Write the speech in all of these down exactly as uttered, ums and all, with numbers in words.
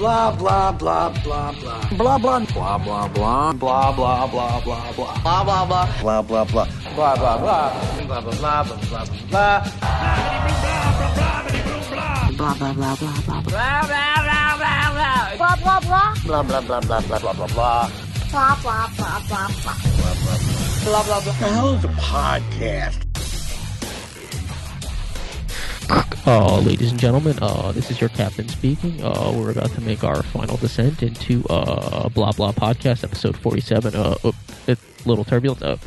Blah, blah, blah, blah, blah. Blah, blah, blah, blah, blah. Blah, blah, blah, blah, blah. Blah, blah, blah. Blah, blah, blah. Blah, blah, blah. Blah, blah, blah, blah, blah, blah. Blah, blah, blah, blah, blah. Blah, blah, blah, blah, blah. Blah, blah, blah. Blah, blah, blah, blah, blah, blah, blah, blah. Blah, blah, blah, blah, blah. Blah, blah, blah. The hell is a podcast? Uh, ladies and gentlemen, uh, this is your captain speaking. Uh, we're about to make our final descent into uh, Blah Blah Podcast, episode forty-seven. Uh, oh, it's a little turbulent. Uh.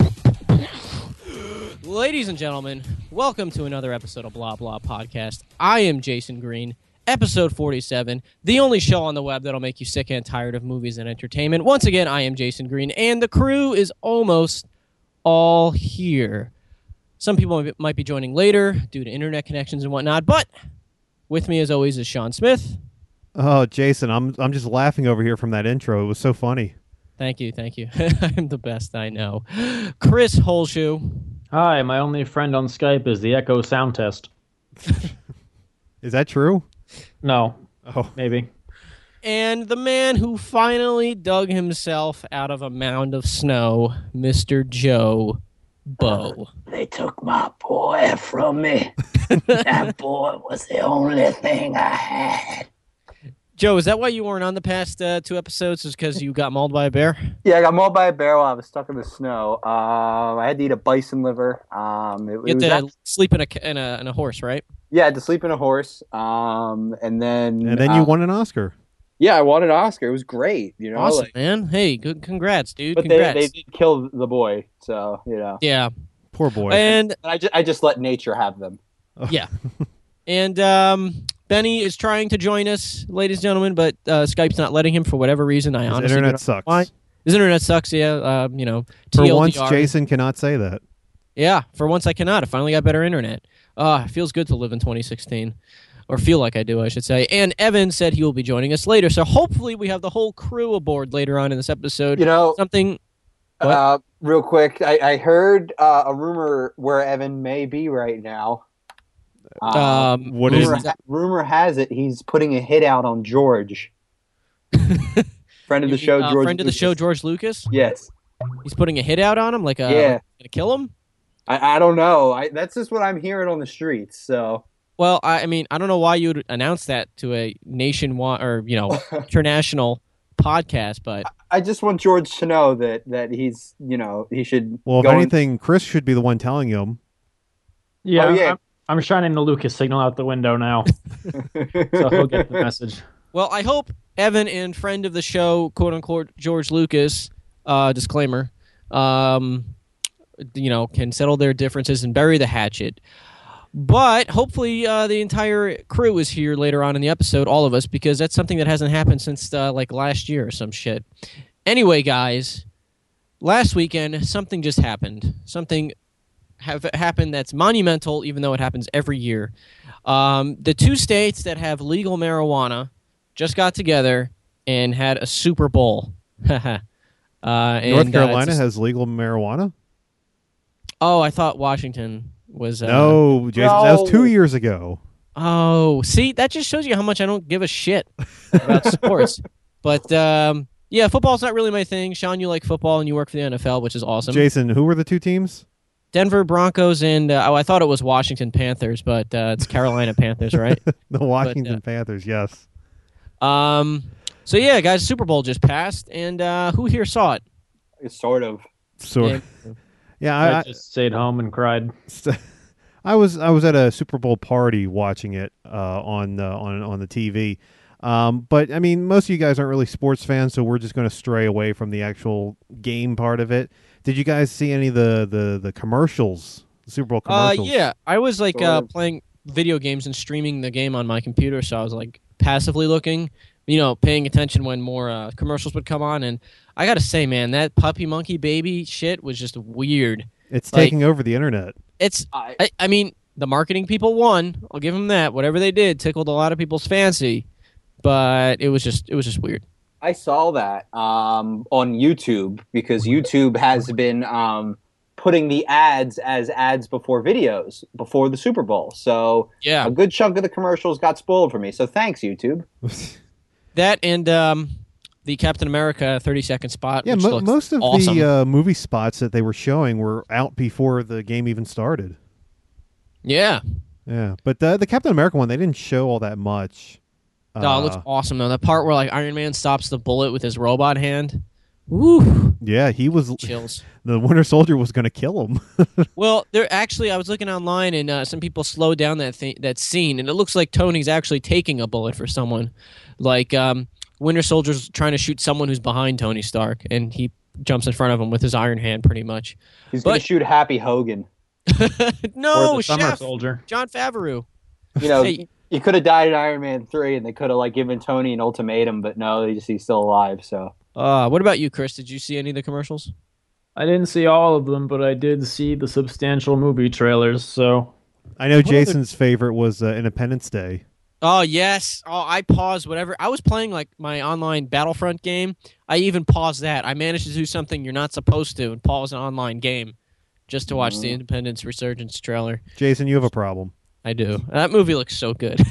Ladies and gentlemen, welcome to another episode of Blah Blah Podcast. I am Jason Green, episode forty-seven, the only show on the web that'll make you sick and tired of movies and entertainment. Once again, I am Jason Green, and the crew is almost all here. Some people might be joining later due to internet connections and whatnot, but with me, as always, is Sean Smith. Oh, Jason, I'm I'm just laughing over here from that intro. It was so funny. Thank you, thank you. I'm the best, I know. Chris Holshoe. Hi, my only friend on Skype is the Echo Sound Test. Is that true? No. Oh, maybe. And the man who finally dug himself out of a mound of snow, Mister Joe Bo. They took my boy from me. That boy was the only thing I had. Joe, is that why you weren't on the past uh, two episodes? Is because you got mauled by a bear? Yeah, I got mauled by a bear while I was stuck in the snow. Uh, I had to eat a bison liver. Um, it, You it had was to actually, sleep in a, in, a, in a horse, right? yeah, I had to sleep in a horse. Um, and then and then you uh, won an Oscar. Yeah, I won an Oscar. It was great. You know, Awesome, like, man. Hey, good, congrats, dude. but they, Congrats. they did kill the boy. So you know, Yeah. Poor boy. And I just I just let nature have them. yeah. And um, Benny is trying to join us, ladies and gentlemen, but uh, Skype's not letting him for whatever reason. I His honestly internet don't know sucks. why. His internet sucks, yeah. Uh, you know, For T L D R. once, Jason cannot say that. Yeah, for once I cannot. I finally got better internet. Uh, it feels good to live in twenty sixteen. Or feel like I do, I should say. And Evan said he will be joining us later, so hopefully we have the whole crew aboard later on in this episode. You know, Something... What? uh, real quick, I, I heard uh, a rumor where Evan may be right now. Uh, Um, What is rumor, is that? rumor has it he's putting a hit out on George. Friend of the show, uh, George. friend of the Lucas. show, George Lucas? Yes. He's putting a hit out on him? Like, uh, Yeah. gonna kill him? I, I don't know. I, that's just what I'm hearing on the streets. So Well, I, I mean, I don't know why you would announce that to a nationwide or, you know, international podcast, but... I just want George to know that that he's, you know, he should. Well, if go and- anything, Chris should be the one telling him. Yeah, Oh, yeah. I'm, I'm shining the Lucas signal out the window now, so he'll get the message. Well, I hope Evan and friend of the show, quote-unquote, George Lucas, uh, disclaimer, um, you know, can settle their differences and bury the hatchet. But hopefully uh, the entire crew is here later on in the episode, all of us, because that's something that hasn't happened since, uh, like, last year or some shit. Anyway, guys, last weekend, something just happened. Something have happened that's monumental, even though it happens every year. Um, the two states that have legal marijuana just got together and had a Super Bowl. uh, and, North uh, Carolina it's a- has legal marijuana? Oh, I thought Washington was... Uh, no, Jason. That was two No. years ago. Oh, see, that just shows you how much I don't give a shit about sports. But, um, yeah, football's not really my thing. Sean, you like football and you work for the N F L, which is awesome. Jason, who were the two teams? Denver Broncos and, uh, oh, I thought it was Washington Panthers, but uh, it's Carolina Panthers, right? The Washington uh, Panthers, yes. Um, so, yeah, guys, Super Bowl just passed, and uh, who here saw it? sort of. So, Yeah. yeah, I, I, I, just stayed home and cried. I was I was at a Super Bowl party watching it uh, on uh, on on the T V. Um, but I mean, most of you guys aren't really sports fans, so we're just going to stray away from the actual game part of it. Did you guys see any of the the, the commercials, the Super Bowl Uh, commercials? yeah, I was like Sort uh, of. playing video games and streaming the game on my computer, so I was like passively looking, you know, paying attention when more uh, commercials would come on. And I gotta say, man, that puppy monkey baby shit was just weird. It's like- taking over the internet. It's, I, I, I mean, the marketing people won. I'll give them that. Whatever they did tickled a lot of people's fancy, but it was just, it was just weird. I saw that um, on YouTube because YouTube has been um, putting the ads as ads before videos before the Super Bowl. So Yeah. a good chunk of the commercials got spoiled for me. So thanks, YouTube. that and um, the Captain America thirty second spot. Yeah, which mo- looks most of awesome. the uh, movie spots that they were showing were out before the game even started. Yeah. Yeah, but the the Captain America one, they didn't show all that much. Oh, it looks Uh, awesome though. The part where like Iron Man stops the bullet with his robot hand. Woo! Yeah, he was. Chills. The Winter Soldier was going to kill him. Well, there actually, I was looking online, and uh, some people slowed down that thing, that scene, and it looks like Tony's actually taking a bullet for someone. Like um, Winter Soldier's trying to shoot someone who's behind Tony Stark, and he jumps in front of him with his iron hand, pretty much. He's going But- to shoot Happy Hogan. no, or the Summer Chef Soldier. John Favreau. You know, Hey. he could have died in Iron Man three, and they could have like given Tony an ultimatum, but no, he just, he's still alive. So Uh, what about you, Chris? Did you see any of the commercials? I didn't see all of them, but I did see the substantial movie trailers. So I know Jason's favorite was uh, Independence Day. Oh yes. Oh, I paused whatever. I was playing like my online Battlefront game. I even paused that. I managed to do something you're not supposed to and pause an online game just to watch the Independence Resurgence trailer. Jason, you have a problem. I do. That movie looks so good.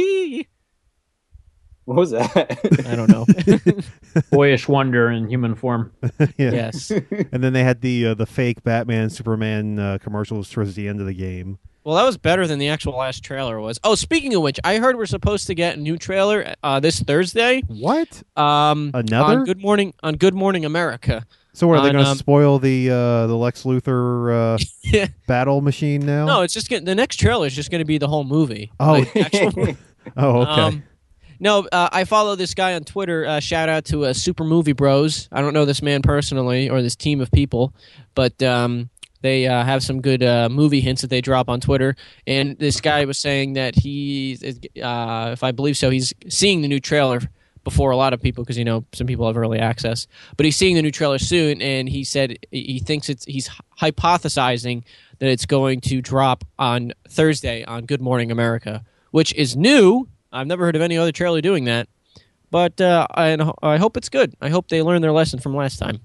what was that? I don't know. boyish wonder in human form. Yeah. Yes. And then they had the uh, the fake Batman Superman uh, commercials towards the end of the game. Well, that was better than the actual last trailer was. Oh, speaking of which, I heard we're supposed to get a new trailer uh, this Thursday. What? Um, Another? on Good Morning on Good Morning America. So are they On, going to um, spoil the uh, the Lex Luthor uh, Yeah. battle machine now? No, it's just gonna, the next trailer is just going to be the whole movie. Oh. Like, actual- Oh, okay. Um, no, uh, I follow this guy on Twitter. Uh, shout out to uh, Super Movie Bros. I don't know this man personally or this team of people, but um, they uh, have some good uh, movie hints that they drop on Twitter. And this guy was saying that he, uh, if I believe so, he's seeing the new trailer before a lot of people because you know some people have early access. But he's seeing the new trailer soon, and he said he thinks it's he's hypothesizing that it's going to drop on Thursday on Good Morning America, which is new. I've never heard of any other trailer doing that, but uh, I, I hope it's good. I hope they learned their lesson from last time.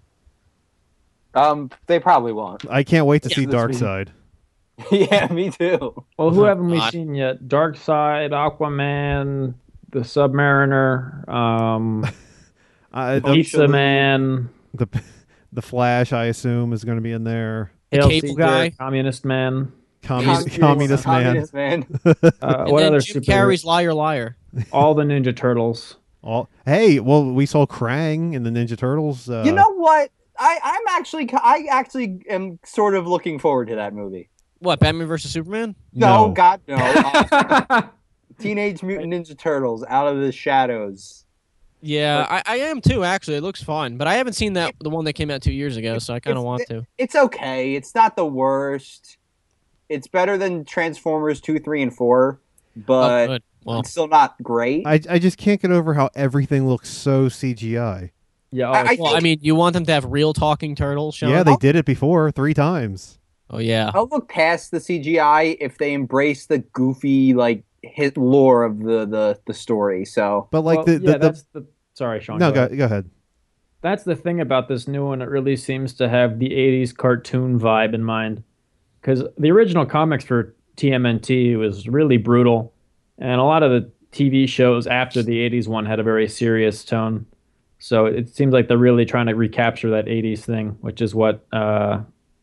um, they probably won't. I can't wait to Yeah, see this Dark week. Side. yeah, me too. Well, who haven't we God. seen yet? Darkseid, Aquaman, the Submariner, um, Uh, the, Pizza Man, the the Flash, I assume, is going to be in there. The Hail Cable Caesar, guy. Communist Man. Communist, communist man. Communist man. Uh, And what then other Jim super? Carrey's Liar Liar. All the Ninja Turtles. All, hey, well, we saw Krang in the Ninja Turtles. Uh, you know what? I, I'm actually, I actually am sort of looking forward to that movie. What, Batman versus Superman? No, No. God, no. Uh, Teenage Mutant Ninja Turtles, Out of the Shadows. Yeah, I, I am too. Actually, it looks fun, but I haven't seen that the one that came out two years ago, so I kind of It's- want to. It's okay. It's not the worst. It's better than Transformers two, three, and four, Oh, but good. Well, it's still not great. I, I just can't get over how everything looks so C G I. Yeah, I- I oh, well, I mean, you want them to have real talking turtles, Sean? Yeah, they did it before three times. Oh yeah. I'll look past the C G I if they embrace the goofy, like, hit lore of the, the, the story. So, But like well, the, yeah, the, the that's the. Sorry, Sean. no, go go, ahead. go ahead. That's the thing about this new one. It really seems to have the eighties cartoon vibe in mind. Because the original comics for T M N T was really brutal. And a lot of the T V shows after the eighties one had a very serious tone. So it seems like they're really trying to recapture that eighties thing, which is what, uh,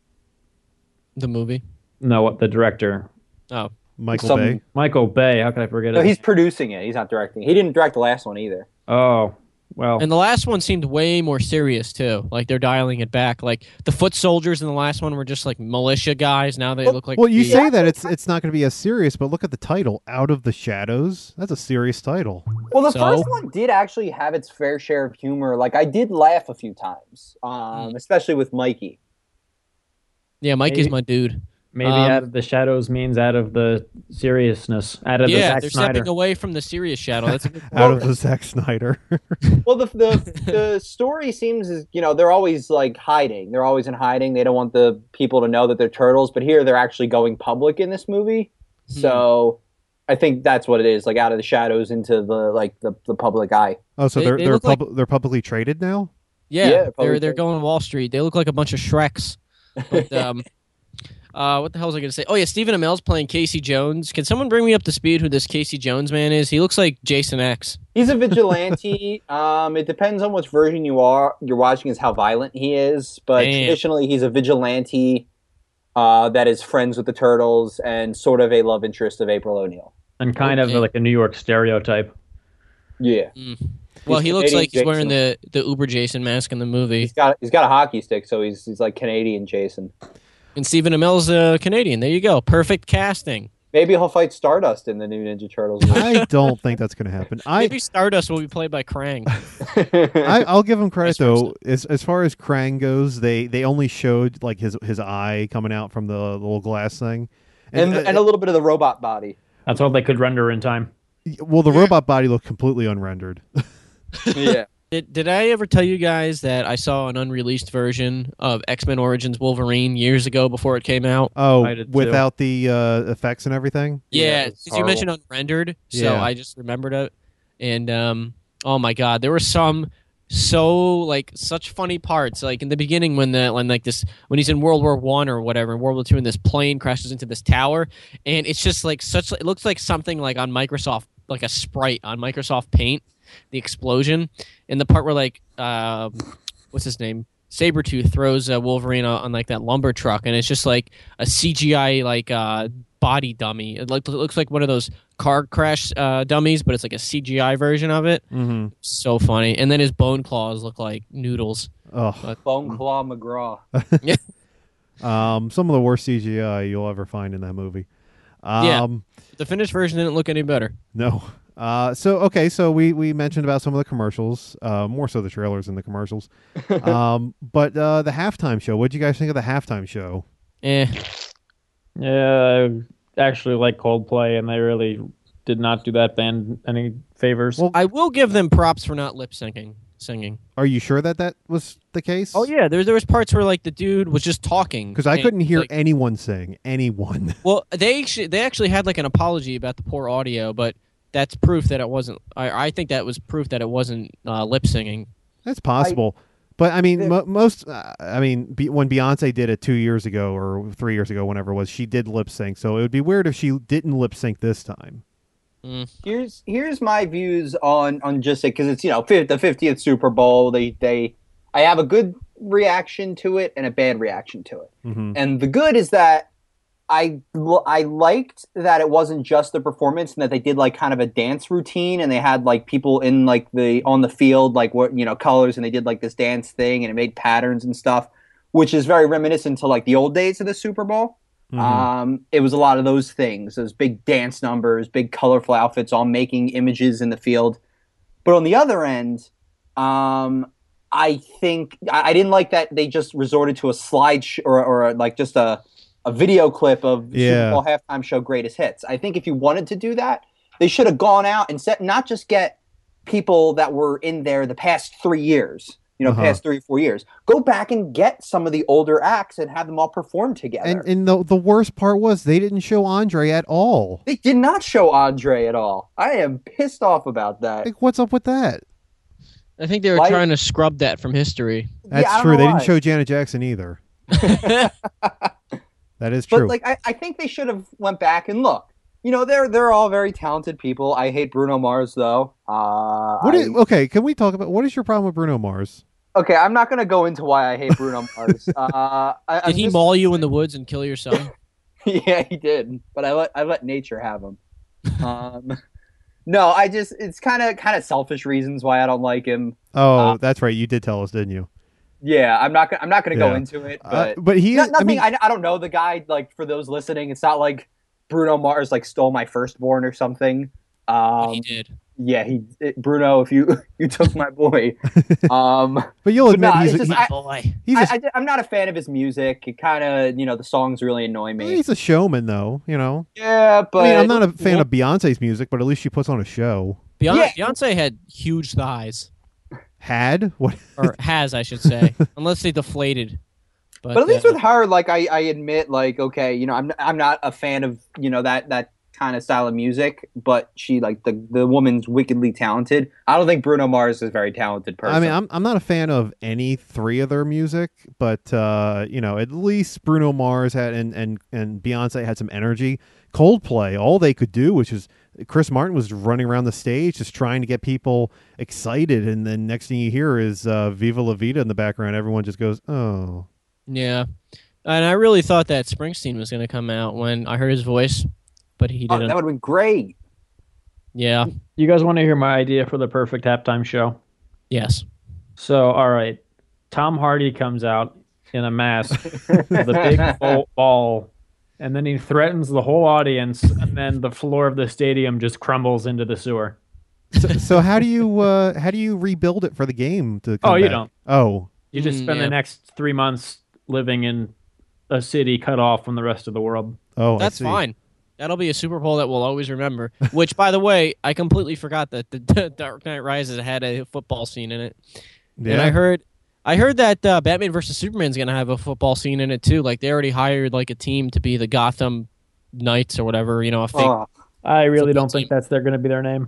The movie. no, what the director, Oh, Michael Some- Bay. Michael Bay, how could I forget no, it? he's producing it. He's not directing. He didn't direct the last one either. Oh, well. and the last one seemed way more serious too. Like they're dialing it back. Like the foot soldiers in the last one were just like militia guys. Now they look like. Well, you the- say that it's it's not going to be as serious, but look at the title, Out of the Shadows. That's a serious title. Well, the So? first one did actually have its fair share of humor. Like, I did laugh a few times, um, Mm. especially with Mikey. Yeah, Mike is Maybe- my dude. Maybe Um, out of the shadows means out of the seriousness, out of Yeah, the they're Zack Snyder. stepping away from the serious shadow. That's a good Out of the Zack Snyder. Well, the the the story seems is you know they're always like hiding. They're always in hiding. They don't want the people to know that they're turtles. But here they're actually going public in this movie. Hmm. So I think that's what it is. Like out of the shadows into the like the, the public eye. Oh, so They- they, are they they're look like- pub- they're publicly traded now. Yeah, Yeah, they're probably they're so. going Wall Street. They look like a bunch of Shreks. But um, Uh, what the hell was I going to say? Oh yeah, Stephen Amell's playing Casey Jones. Can someone bring me up to speed who this Casey Jones man is? He looks like Jason X. He's a vigilante. um, it depends on which version you are you're watching, is how violent he is. But Damn. traditionally, he's a vigilante uh, that is friends with the Turtles and sort of a love interest of April O'Neil. And kind Okay. of like a New York stereotype. Yeah, Mm. Well, He's he looks Canadian like he's wearing Jason. the the Uber Jason mask in the movie. he's got he's got a hockey stick, so he's he's like Canadian Jason. And Stephen Amell's uh, Canadian. There you go. Perfect casting. Maybe he'll fight Stardust in the new Ninja Turtles movie. I don't think that's going to happen. I, Maybe Stardust will be played by Krang. I I'll give him credit Vice versa. though. As as far as Krang goes, they they only showed like his his eye coming out from the little glass thing, and and a little bit of the robot body. That's all they could render in time. well, the robot body looked completely unrendered. Yeah. Did, did I ever tell you guys that I saw an unreleased version of X-Men Origins Wolverine years ago before it came out? Oh, I did too. without the uh, effects and everything. Yeah, Yeah, it's 'cause you horrible. mentioned unrendered, so Yeah. I just remembered it. And um, oh my god, there were some so like such funny parts. Like in the beginning when the when like this when he's in World War One or whatever, in World War Two, and this plane crashes into this tower, and it's just like such. It looks like something like on Microsoft, like a sprite on Microsoft Paint. The explosion, and the part where like um, what's his name? Sabretooth throws uh, Wolverine on, on like that lumber truck, and it's just like a C G I like uh, body dummy. It, like, it looks like one of those car crash uh, dummies, but it's like a C G I version of it. Mm-hmm. So funny. And then his bone claws look like noodles. Oh, Bone Claw McGraw. um, some of the worst C G I you'll ever find in that movie. Um, Yeah. The finished version didn't look any better. No. Uh, so okay, so we, we mentioned about some of the commercials, uh, more so the trailers than the commercials. um, but uh, the halftime show. What would you guys think of the halftime show? Eh. Yeah, I actually like Coldplay, and they really did not do that band any favors. Well, I will give them props for not lip syncing. Singing. Are you sure that that was the case? Oh yeah, there there was parts where like the dude was just talking Because I and, couldn't hear like, anyone sing. Anyone. Well, they actually, they actually had like an apology about the poor audio, but that's proof that it wasn't. I, I think that was proof that it wasn't uh, lip singing. That's possible. but I mean, There- mo- most. Uh, I mean, be, when Beyonce did it two years ago or three years ago, whenever it was, she did lip sync. So it would be weird if she didn't lip sync this time. Here's here's my views on on just it, because it's, you know, fif- the fiftieth Super Bowl. They they I have a good reaction to it and a bad reaction to it. Mm-hmm. And the good is that I I liked that it wasn't just the performance, and that they did like kind of a dance routine, and they had like people in like the on the field, like what, you know, colors, and they did like this dance thing, and it made patterns and stuff, which is very reminiscent to like the old days of the Super Bowl. Mhm. Um, it was a lot of those things, those big dance numbers, big colorful outfits, all making images in the field. But on the other end, um, I think I, I didn't like that they just resorted to a slide sh- or, or like just a, a video clip of Yeah. Super Bowl halftime show greatest hits. I think if you wanted to do that, they should have gone out and set, not just get people that were in there the past three years. You know, Uh-huh. past three or four years. Go back and get some of the older acts and have them all perform together. And and the the worst part was they didn't show Andre at all. They did not show Andre at all. I am pissed off about that. Like, what's up with that? I think they were Why- trying to scrub that from history. Yeah, That's I don't true. know They why. didn't show Janet Jackson either. That is But true. like, I, I think they should have went back and look. You know, they're they're all very talented people. I hate Bruno Mars though. Uh, what I- is, okay, can we talk about what is your problem with Bruno Mars? okay, I'm not going to go into why I hate Bruno Mars. Uh, I, I'm Did he just- maul you in the woods and kill your son? Yeah, he did. But I let I let nature have him. Um, no, I just it's kind of kind of selfish reasons why I don't like him. Oh, Uh, that's right. You did tell us, didn't you? Yeah, I'm not gonna I'm not going to Yeah. go into it. Uh, But but he No- is. I nothing. mean, I, I don't know the guy. Like, for those listening, it's not like Bruno Mars like stole my firstborn or something. Um, he did. yeah, he it, Bruno. If you you took my boy, um, but you'll but admit no, he's, it's a, just- he- I- Boy. he's, I, a, I, am not a fan of his music. It kind of, you know, the songs really annoy me. he's a showman, though. You know. Yeah, but I mean, I'm not a fan of Beyonce's music, but at least she puts on a show. Beyonce, Yeah. Beyonce had huge thighs, Had what? or has, I should say, unless they deflated. But, But at least uh, with her, like I, I admit, like okay, you know, I'm I'm not a fan of, you know, that that kind of style of music, but she like the the woman's wickedly talented. I don't think Bruno Mars is a very talented person. I mean, I'm I'm not a fan of any three of their music, but uh, you know, at least Bruno Mars had and and and Beyonce had some energy. Coldplay, all they could do was just Chris Martin was running around the stage just trying to get people excited, and then next thing you hear is uh, "Viva La Vida" in the background. Everyone just goes, "Oh." Yeah, and I really thought that Springsteen was going to come out when I heard his voice, but he oh, didn't. that would have been great. Yeah. You guys want to hear my idea for the perfect halftime show? Yes. So, all right, Tom Hardy comes out in a mask with a big ball, ball, and then he threatens the whole audience, and then the floor of the stadium just crumbles into the sewer. So, so how do you uh, how do you rebuild it for the game to come Oh, you back? don't. Oh, You just Mm, spend yeah. the next three months living in a city cut off from the rest of the world. oh, That's I see. fine. That'll be a Super Bowl that we'll always remember. Which, by the way, I completely forgot that the Dark Knight Rises had a football scene in it. Yeah. And I heard, I heard that uh, Batman versus Superman's gonna have a football scene in it too. Like they already hired like a team to be the Gotham Knights or whatever. You know, a fake. Oh, I really Football don't think team. that's they're going to be their name.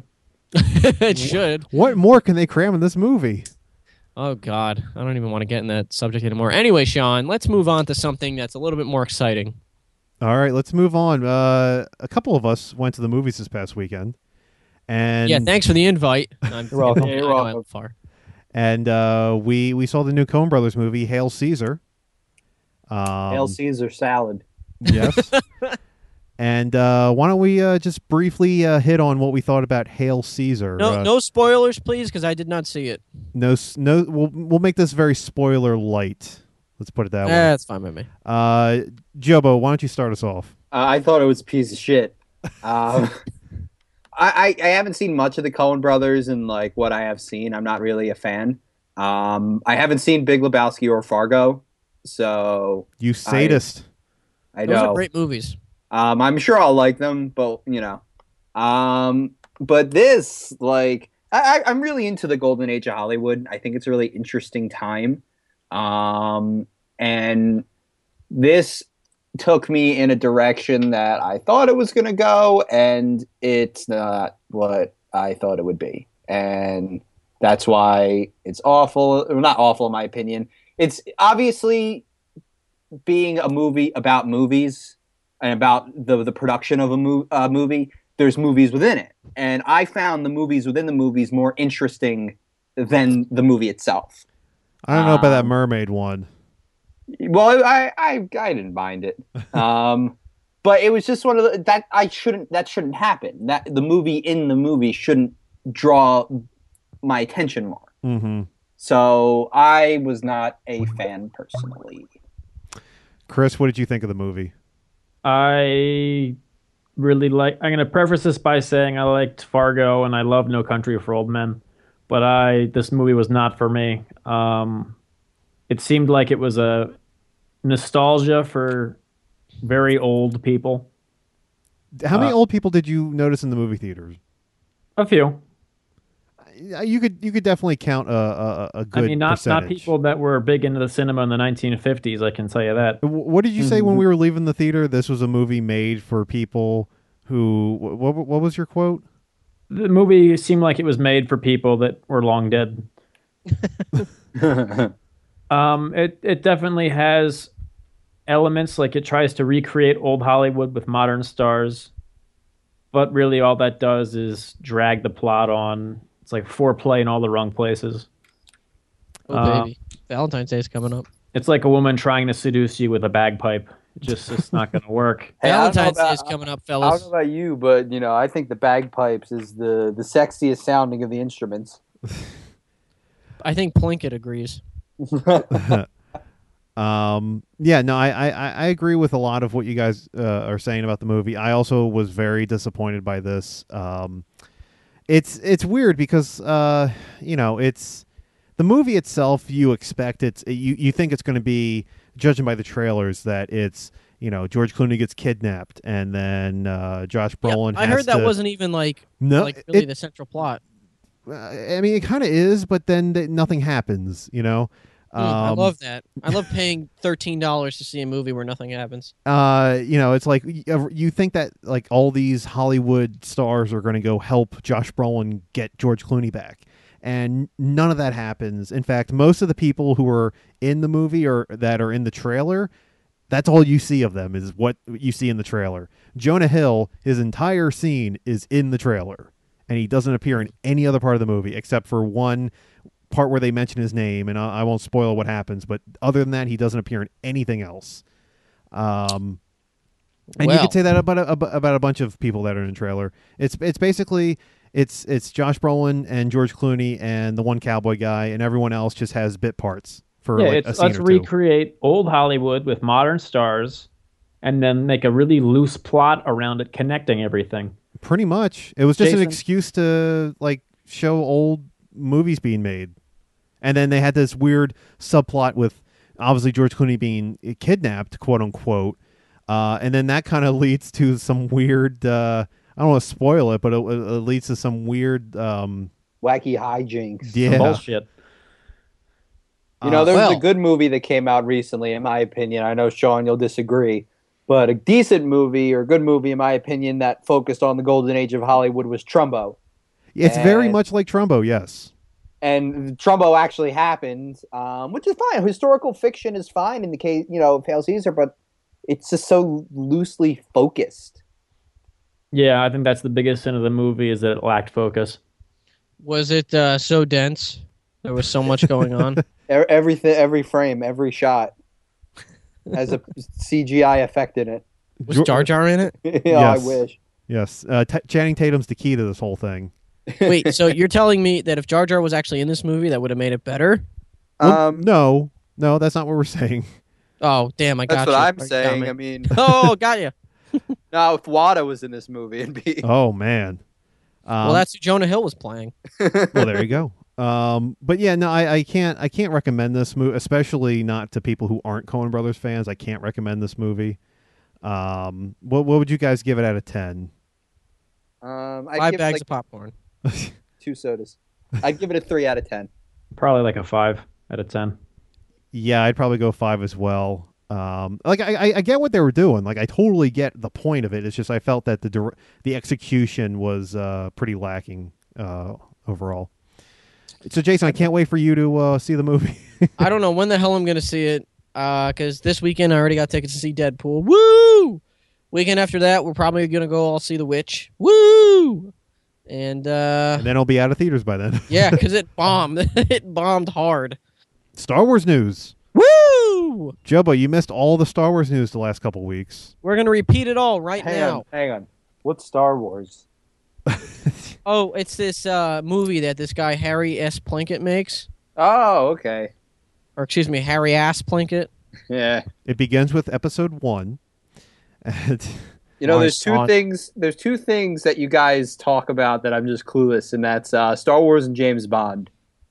It should. What more can they cram in this movie? Oh God, I don't even want to get in that subject anymore. Anyway, Sean, let's move on to something that's a little bit more exciting. All right, let's move on. Uh, a couple of us went to the movies this past weekend, and yeah, thanks for the invite. I'm, You're welcome. I You're know I welcome. went far. and uh, we we saw the new Coen Brothers movie, Hail Caesar. Um, Hail Caesar salad. Yes. And uh, why don't we uh, just briefly uh, hit on what we thought about Hail Caesar? No, uh, no spoilers, please, because I did not see it. no, s- no. We'll we'll make this very spoiler light. Let's put it that Eh, way. that's fine with me. Uh, Jobo, why don't you start us off? Uh, I thought it was a piece of shit. Um, I, I I haven't seen much of the Coen Brothers, and like what I have seen, I'm not really a fan. Um, I haven't seen Big Lebowski or Fargo, so You sadist. I Those know. are great movies. Um, I'm sure I'll like them, but you know, um, but this, like, I, I, I'm really into the golden age of Hollywood. I think it's a really interesting time, um, and this took me in a direction that I thought it was going to go, and it's not what I thought it would be, and that's why it's awful. Well, not awful, in my opinion. It's obviously being a movie about movies and about the the production of a mo- uh, movie. There's movies within it, and I found the movies within the movies more interesting than the movie itself. I don't know about that um, mermaid one. Well, I I, I didn't mind it, um, but it was just one of the that I shouldn't that shouldn't happen. That the movie in the movie shouldn't draw my attention more. Mm-hmm. So I was not a fan personally. Chris, what did you think of the movie? I really like. I'm going to preface this by saying I liked Fargo and I love No Country for Old Men, but I this movie was not for me. Um, it seemed like it was a nostalgia for very old people. How many Uh, old people did you notice in the movie theaters? A few. Uh, You could you could definitely count a a, a good I mean, not not percentage. people that were big into the cinema in the nineteen fifties. I can tell you that. W- What did you say Mm-hmm. when we were leaving the theater? This was a movie made for people who. What, what was your quote? The movie seemed like it was made for people that were long dead. Um, it it definitely has elements like it tries to recreate old Hollywood with modern stars, but really all that does is drag the plot on. It's like foreplay in all the wrong places. Oh, Uh, baby. Valentine's Day is coming up. It's like a woman trying to seduce you with a bagpipe. It just it's not going to work. Hey, I don't know Valentine's Day about- is coming up, I don't fellas. know about you, but you know, I think the bagpipes is the the sexiest sounding of the instruments. I think Plinkett agrees. Um, yeah, no, I, I, I I agree with a lot of what you guys uh, are saying about the movie. I also was very disappointed by this. Um, it's it's weird because uh, you know, it's the movie itself. You expect it's you you think it's going to be, judging by the trailers, that it's, you know, George Clooney gets kidnapped and then uh, Josh Yeah, Brolin. I has heard that to- wasn't even like no. like really it- the central plot. uh, I mean, it kind of is, but then th- nothing happens. You know. Mm, I love that. I love paying thirteen dollars to see a movie where nothing happens. Uh, you know, it's like you you think that like all these Hollywood stars are going to go help Josh Brolin get George Clooney back, and none of that happens. In fact, most of the people who are in the movie or that are in the trailer, that's all you see of them is what you see in the trailer. Jonah Hill, his entire scene is in the trailer, and he doesn't appear in any other part of the movie except for one part where they mention his name, and I, I won't spoil what happens, but other than that, he doesn't appear in anything else. Um, and Well. you could say that about a, about a bunch of people that are in the trailer. It's it's basically it's it's Josh Brolin and George Clooney and the one cowboy guy, and everyone else just has bit parts for Yeah, like a it's scene let's or two. recreate old Hollywood with modern stars, and then make a really loose plot around it, connecting everything. Pretty much, it was just an Jason? excuse to like show old movies being made, and then they had this weird subplot with obviously George Clooney being kidnapped, quote unquote, uh, and then that kind of leads to some weird. Uh, I don't want to spoil it, but it, it leads to some weird. Um, Wacky hijinks. yeah, Bullshit. You know, Uh, there was well- a good movie that came out recently, in my opinion. I know, Sean, you'll disagree. But a decent movie, or a good movie, in my opinion, that focused on the golden age of Hollywood was Trumbo. it's very and- much like Trumbo. Yes, And Trumbo actually happened, um, which is fine. Historical fiction is fine in the case, you know, of Hail Caesar, but it's just so loosely focused. Yeah, I think that's the biggest sin of the movie is that it lacked focus. Was it uh, so dense? There was so much going on. E- Everything, every frame, every shot has a C G I effect in it. Was Jar Jar in it? yeah, Yes. I wish. yes. Uh, T- Channing Tatum's the key to this whole thing. Wait, so you're telling me that if Jar Jar was actually in this movie, that would have made it better? Well, Um, no, no, that's not what we're saying. Oh, damn! I got that's what you. I'm You got saying. me. I mean, Oh, got you. now if Wada was in this movie, it'd be. Oh man. Um, Well, that's who Jonah Hill was playing. well, there you go. Um, but yeah, no, I, I can't, I can't recommend this movie, especially not to people who aren't Coen Brothers fans. I can't recommend this movie. Um, what, what would you guys give it out of ten? Um, I'd Five give it bags like of popcorn. two sodas. I'd give it a three out of ten. Probably like a five out of ten. Yeah, I'd probably go five as well. Um, like I, I, I get what they were doing. Like I totally get the point of it. It's just I felt that the dir- the execution was uh, pretty lacking uh, overall. So Jason, I can't wait for you to uh, see the movie. I don't know when the hell I'm going to see it, because this weekend I already got tickets to see Deadpool. Woo! Weekend after that, we're probably going to go all see The Witch. Woo! And, uh, And then it'll be out of theaters by then. yeah, because it bombed. It bombed hard. Star Wars news. Woo! Jobo, you missed all the Star Wars news the last couple weeks. We're going to repeat it all right Hang now. on, hang on. What's Star Wars? Oh, it's this uh, movie that this guy Harry S. Plinkett makes. Oh, okay. Or, excuse me, Harry Ass Plinkett. Yeah. It begins with episode one. And You know, I there's two saw it. things. There's two things that you guys talk about that I'm just clueless, and that's uh, Star Wars and James Bond.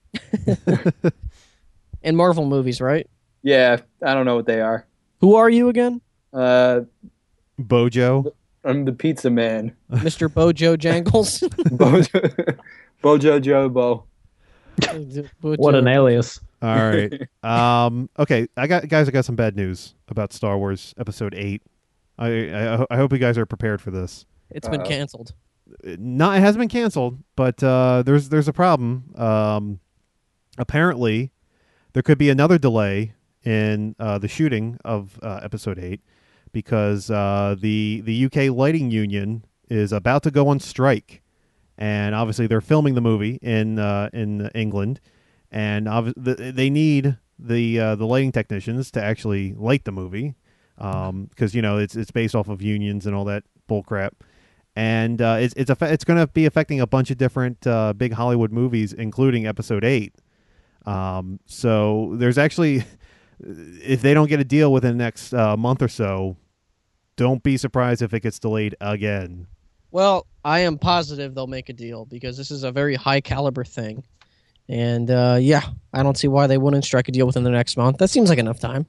In Marvel movies, right? Yeah, I don't know what they are. Who are you again? Uh, Bojo. I'm the Pizza Man. Mister Bojo Jangles? Bojo, Bojo Jobo. What an alias. All right. Um, okay, I got guys. I got some bad news about Star Wars Episode Eight. I I, I hope you guys are prepared for this. It's been Uh-oh. canceled. Not it hasn't been canceled, but uh, there's there's a problem. Um, apparently, there could be another delay in uh, the shooting of uh, Episode Eight because uh, the the U K Lighting Union is about to go on strike, and obviously they're filming the movie in uh, in England, and obvi- th- they need the uh, the lighting technicians to actually light the movie because you know it's it's based off of unions and all that bullcrap. And uh, it's it's a, it's going to be affecting a bunch of different uh, big Hollywood movies, including Episode Eight. Um, so there's actually, if they don't get a deal within the next uh, month or so, don't be surprised if it gets delayed again. Well, I am positive they'll make a deal because this is a very high caliber thing. And uh, yeah, I don't see why they wouldn't strike a deal within the next month. That seems like enough time.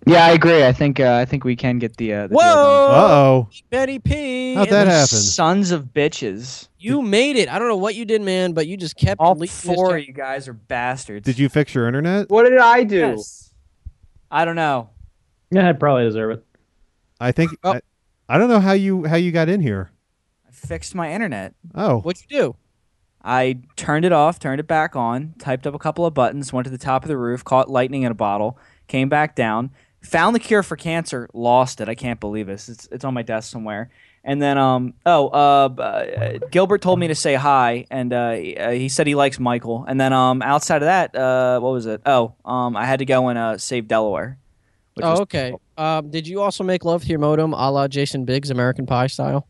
Yeah, I agree. I think uh, I think we can get the. Uh, the deal Whoa! done. Uh oh. Benny P. How'd and that the- happen? Sons of bitches. You made it. I don't know what you did, man, but you just kept All leading this four chat. of you guys are bastards. Did you fix your internet? What did I do? Yes. I don't know. Yeah, I probably deserve it. I think Oh. I, I don't know how you how you got in here. I fixed my internet. Oh, What'd you do? I turned it off, turned it back on, typed up a couple of buttons, went to the top of the roof, caught lightning in a bottle, came back down, found the cure for cancer, lost it. I can't believe this. It's it's on my desk somewhere. And then um oh uh, uh Gilbert told me to say hi, and uh he, uh, he said he likes Michael. And then um outside of that, uh what was it? Oh um I had to go and uh save Delaware. Which Oh, was okay. Um, did you also make love to your modem a la Jason Biggs, American Pie style?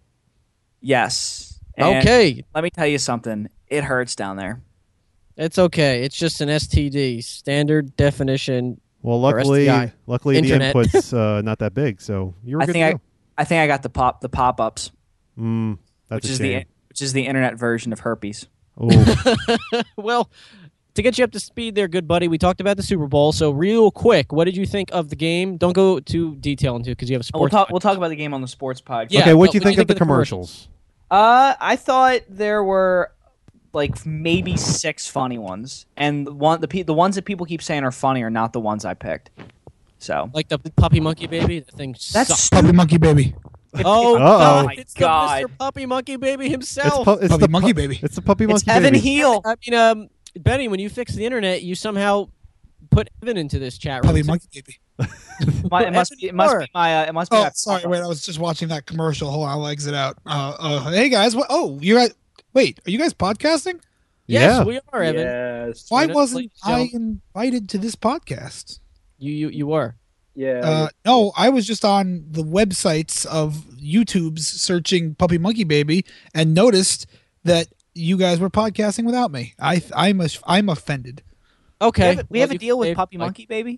Yes. And Okay. let me tell you something. It hurts down there. It's okay. It's just an S T D, standard definition. well, Or luckily, S T I. luckily Internet. the input's uh, not that big, so you were I good think to I go. I think I got the pop the pop ups, Mm, that's which a is shame. the which is the internet version of herpes. Ooh. Well, to get you up to speed there, good buddy, we talked about the Super Bowl. So real quick, what did you think of the game? Don't go too detail into it because you have a Oh, we'll sports. talk we'll talk about the game on the sports podcast. Yeah, okay, what but do you what do think you of the think of the commercials? Uh, I thought there were like maybe six funny ones, and the one the pe- the ones that people keep saying are funny are not the ones I picked. So Like the puppy monkey baby. The thing that's sucks. stupid. Puppy Monkey Baby. Oh, Uh-oh. God, My it's God. the Mister Puppy Monkey Baby It's, himself. pu- it's Puppy the Monkey pu- Baby. It's the puppy It's monkey Evan baby. Heel. I mean, um, Benny, when you fix the internet, you somehow put Evan into this chat room. Puppy Monkey Baby. My, it must be. It must be my. Uh, it must be. Oh, my sorry. Wait, I was just watching that commercial. Hold on, I'll exit out. Uh, uh, hey guys. What? Oh, you guys. Wait, are you guys podcasting? Yes, Yeah. we are, Evan. Yes. Why Ladies wasn't and I gentlemen. invited to this podcast? You, you, you were. Yeah. Uh, no, I was just on the websites of YouTube's searching Puppy Monkey Baby and noticed that you guys were podcasting without me. I, I'm, a, I'm offended. We Okay. have, we Well, have a you deal with saved, Puppy like, Monkey Baby.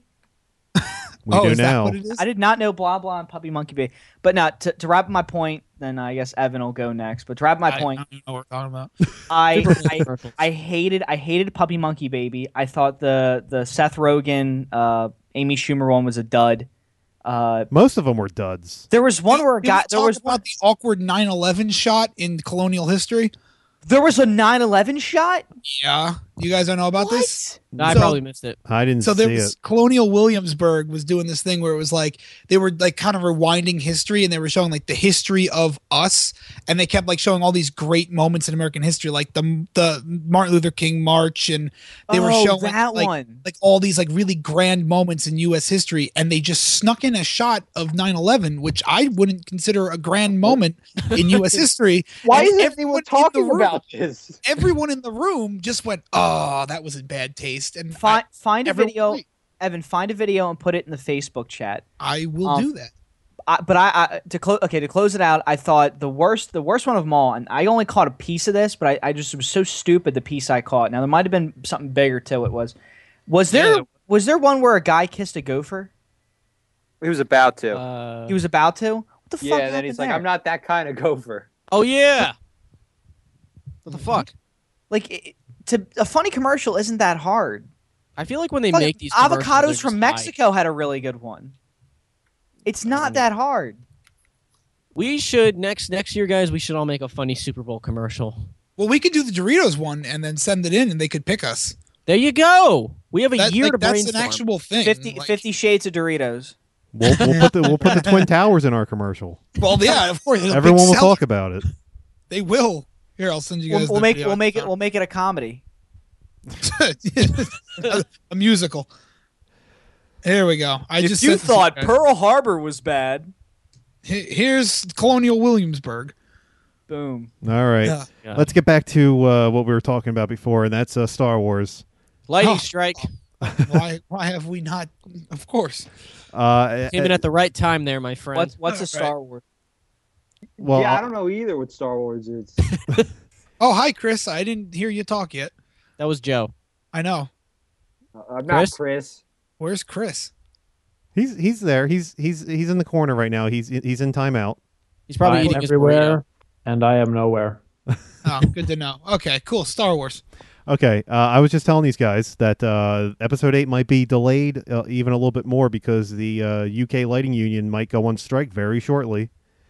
We oh, do is that now. what it is? I did not know blah blah and Puppy Monkey Baby. But now to, to wrap up my point, then I guess Evan will go next. But to wrap up my I- point, I don't know what we're talking about. I, Super Bowl I commercials. I hated I hated Puppy Monkey Baby. I thought the the Seth Rogen, uh, Amy Schumer one was a dud. Uh, Most of them were duds. there was one where a Did guy we there talk was about the awkward nine eleven shot in colonial history. there was a nine eleven shot. Yeah, you guys don't know about this. No, I So- probably missed it. I didn't So there see was it. Colonial Williamsburg was doing this thing where it was like they were like kind of rewinding history and they were showing like the history of us and they kept like showing all these great moments in American history like the the Martin Luther King March and they were Oh, showing that like one. like all these like really grand moments in U S history and they just snuck in a shot of nine eleven which I wouldn't consider a grand moment in U S history. Why And is everyone everyone in the talking room- about this? Everyone in the room just went, "Oh, that was in bad taste." And Find find a everyone video, agreed. Evan. Find a video and put it in the Facebook chat. I, I will Um, do that. I, but I, I to close okay to close it out. I thought the worst the worst one of them all, and I only caught a piece of this, but I, I just was so stupid the piece I caught. Now there might have been something bigger to it. Was was there Yeah. was there one where a guy kissed a gopher? He was about to. Uh, He was about to. What the fuck? yeah, and then happened he's like, there? I'm not that kind of gopher. oh, yeah. What the fuck? like it, to a funny commercial isn't that hard. I feel like when they Fucking make these commercials, they're avocados just from high. Mexico had a really good one. It's not that hard. We should next next year, guys. We should all make a funny Super Bowl commercial. Well, we could do the Doritos one and then send it in, and they could pick us. There you go. We have a That- year like, to that's brainstorm. an actual thing. fifty, Like- fifty Shades of Doritos. We'll, we'll put the we'll put the Twin Towers in our commercial. Well, yeah, of course. it's a Everyone big will seller. talk about it. They will. Here, I'll send you We'll, guys. we'll the make video. we'll make it we'll make it a comedy. a, a musical. Here we go. I if just you sent this thought to you. Pearl Harbor was bad, He- Here's Colonial Williamsburg. boom. All right, Yeah. Yeah. let's get back to uh, what we were talking about before, and that's uh, Star Wars. Lightning Oh. strike. why? Why have we not? Of course. Uh, Came in at the right time there, my friend. What's what's a Right. Star Wars? well, yeah, I don't know either what Star Wars is. Oh, hi, Chris. I didn't hear you talk yet. That was Joe. I know. I'm not Chris? Chris. Where's Chris? he's he's there. He's he's he's in the corner right now. He's he's in timeout. He's probably I am eating his everywhere, burrito. and I am nowhere. Oh, good to know. Okay, cool. Star Wars. Okay, uh, I was just telling these guys that uh, episode eight might be delayed uh, even a little bit more because the uh, U K lighting union might go on strike very shortly,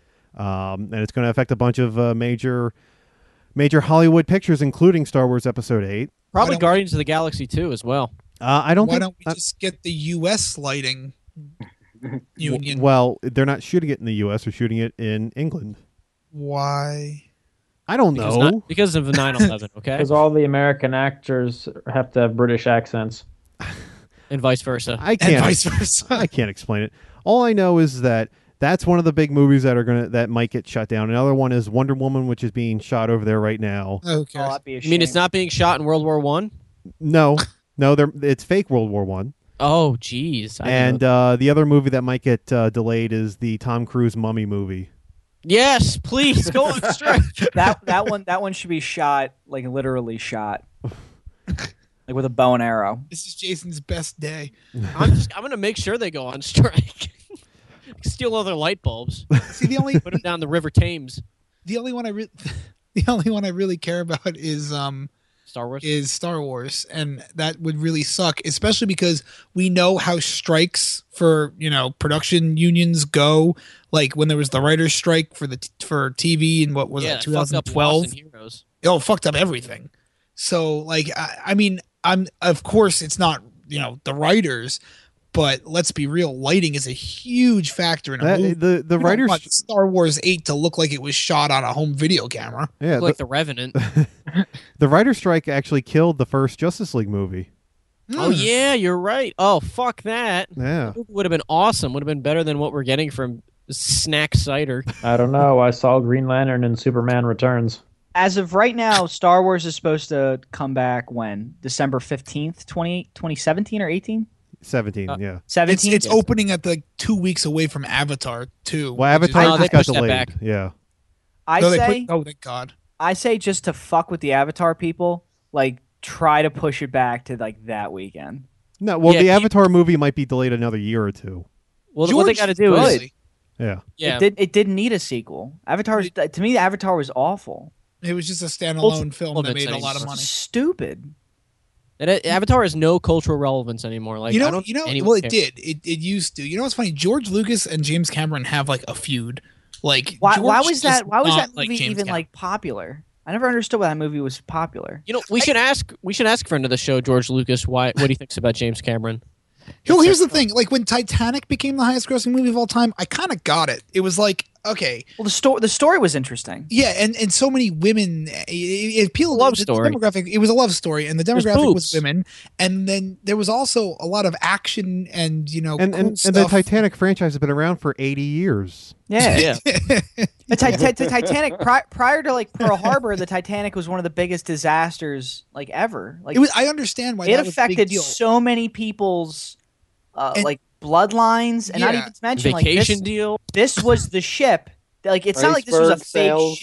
um, and it's going to affect a bunch of uh, major, major Hollywood pictures, including Star Wars Episode eight. Probably don't- Guardians of the Galaxy too, as well. Uh, I don't Why think. don't we uh, just get the U S lighting w- union? well, they're not shooting it in the U S; they're shooting it in England. Why? I don't Because, know. not, because of nine eleven, okay? Because all the American actors have to have British accents. And vice versa. I And can't. vice versa. I can't explain it. All I know is that that's one of the big movies that are gonna that might get shut down. Another one is Wonder Woman, which is being shot over there right now. Okay. Oh, that'd be a You mean it's shame. not being shot in World War One? No, no, they're it's fake World War One. Oh, jeez. I And know. uh, the other movie that might get uh, delayed is the Tom Cruise Mummy movie. yes, please go on strike. that that one that one should be shot like literally shot, like with a bow and arrow. This is Jason's best day. I'm just I'm gonna make sure they go on strike. Steal all their light bulbs. See, the only Put them down the River Thames. the only one I re- the only one I really care about is um Star Wars. is Star Wars, and that would really suck, especially because we know how strikes for you know production unions go. Like when there was the writers' strike for the t- for T V and what was yeah, it, that fucked up twenty twelve? Lost and Heroes. Oh, fucked up everything. So like, I, I mean, I'm of course it's not you know the writers, but let's be real, lighting is a huge factor in a That, movie. the the You don't writers, want Star Wars eight to look like it was shot on a home video camera. yeah, like the, the Revenant. the writers' strike actually killed the first Justice League movie. Oh Hmm. yeah, you're right. Oh fuck that. Yeah, Would have been awesome. Would have been better than what we're getting from Snack Cider. I don't know. I saw Green Lantern and Superman Returns. As of right now, Star Wars is supposed to come back when December fifteenth, twenty, twenty seventeen or eighteen? seventeen. Uh, yeah. It's seventeen. it's opening at like two weeks away from Avatar too. Well, which is- Avatar Oh, they just got pushed that delayed. back. Yeah. I No, they say put, oh, thank God. I say just to fuck with the Avatar people, like try to push it back to like that weekend. No, well, Yeah, the keep- Avatar movie might be delayed another year or two. Well, what they George got to do is Lucas- Yeah. yeah. It did it didn't need a sequel. Avatar was, to me Avatar was awful. It was just a standalone film that relevance made a lot of anymore. money. Stupid. And it, Avatar has no cultural relevance anymore. Like you I know, don't you know. anyone Well, it cares. did. It it used to. You know what's funny? George Lucas and James Cameron have like a feud. Like Why George why was does that why was not that like movie James even Cameron. like popular? I never understood why that movie was popular. You know, we should ask. We should ask friend of the show, George Lucas, why what he thinks about James Cameron. Well, here's the thing. Like when Titanic became the highest grossing movie of all time, I kind of got it. It was like, okay, Well, the story the story was interesting. yeah, and, and so many women. It, it appealed. Love the story. Demographic. It was a love story, and the There's demographic was boobs. women. And then there was also a lot of action and you know, And cool and, and stuff. the Titanic franchise has been around for eighty years. Yeah. Yeah. The, Ti- Ti- the Titanic pri- prior to like Pearl Harbor, the Titanic was one of the biggest disasters like ever. Like It was. I understand why it that was a big affected deal. so many people's uh, And- like bloodlines, and not Yeah. even to mention like Vacation this, deal. this was the ship. Like it's not like this was a Iceberg fake. sails.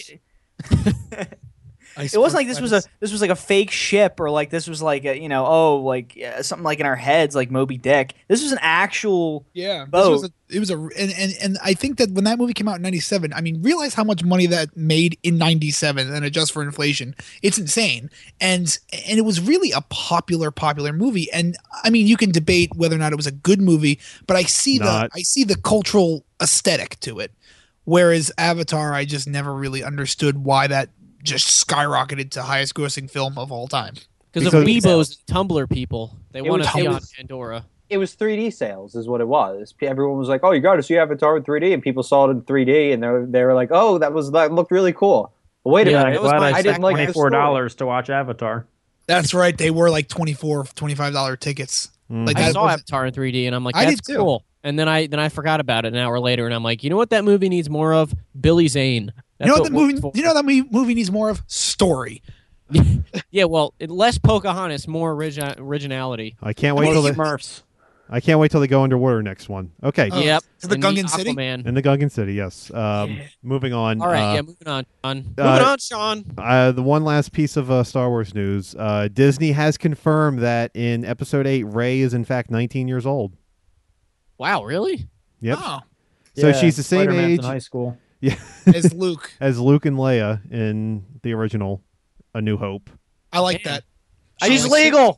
Sh- it wasn't like this was a this was like a fake ship or like this was like a, you know oh like uh, something like in our heads like Moby Dick. This was an actual Yeah, this boat. was a, it was a and, and and I think that when that movie came out in ninety-seven, I mean, realize how much money that made in ninety-seven and adjust for inflation. It's insane. And and it was really a popular popular movie. And I mean, you can debate whether or not it was a good movie, but I see Not. the I see the cultural aesthetic to it. Whereas Avatar, I just never really understood why that just skyrocketed to highest grossing film of all time. Because of Because- Weebos and Tumblr people. They It want was- to be it on was- Pandora. It was three D sales, is what it was. Everyone was like, "Oh, you got to see Avatar in three D," and people saw it in three D, and they were, they were like, "Oh, that was that looked really cool." But wait a Yeah, minute, it was Glad my- I I spent didn't like the twenty-four story. dollars to watch Avatar. That's right. They were like twenty-four dollars, twenty-five dollars tickets. Mm. Like I that saw wasn't- Avatar in three D, and I'm like, I that's did too. cool. And then I then I forgot about it an hour later, and I'm like, you know what that movie needs more of? Billy Zane. You know That's what the movie? we're for. You know what that movie, movie needs more of? Story. Yeah, well, it, less Pocahontas, more origi- originality. I can't wait Well, till you- they, Smurfs. I can't wait till they go underwater next one. Okay, Oh, Yep. to the and Gungan City? Aquaman. in the Gungan City, yes. Um, Moving on. All right, uh, yeah, moving on. Sean. Moving uh, on, Sean. Uh, the one last piece of uh, Star Wars news: uh, Disney has confirmed that in Episode Eight, Rey is in fact nineteen years old. Wow, really? Yep. Oh, So Yeah, she's the same Spider-Man's age in high school. as Luke. as Luke and Leia in the original A New Hope. I like Damn. that. I She's just legal.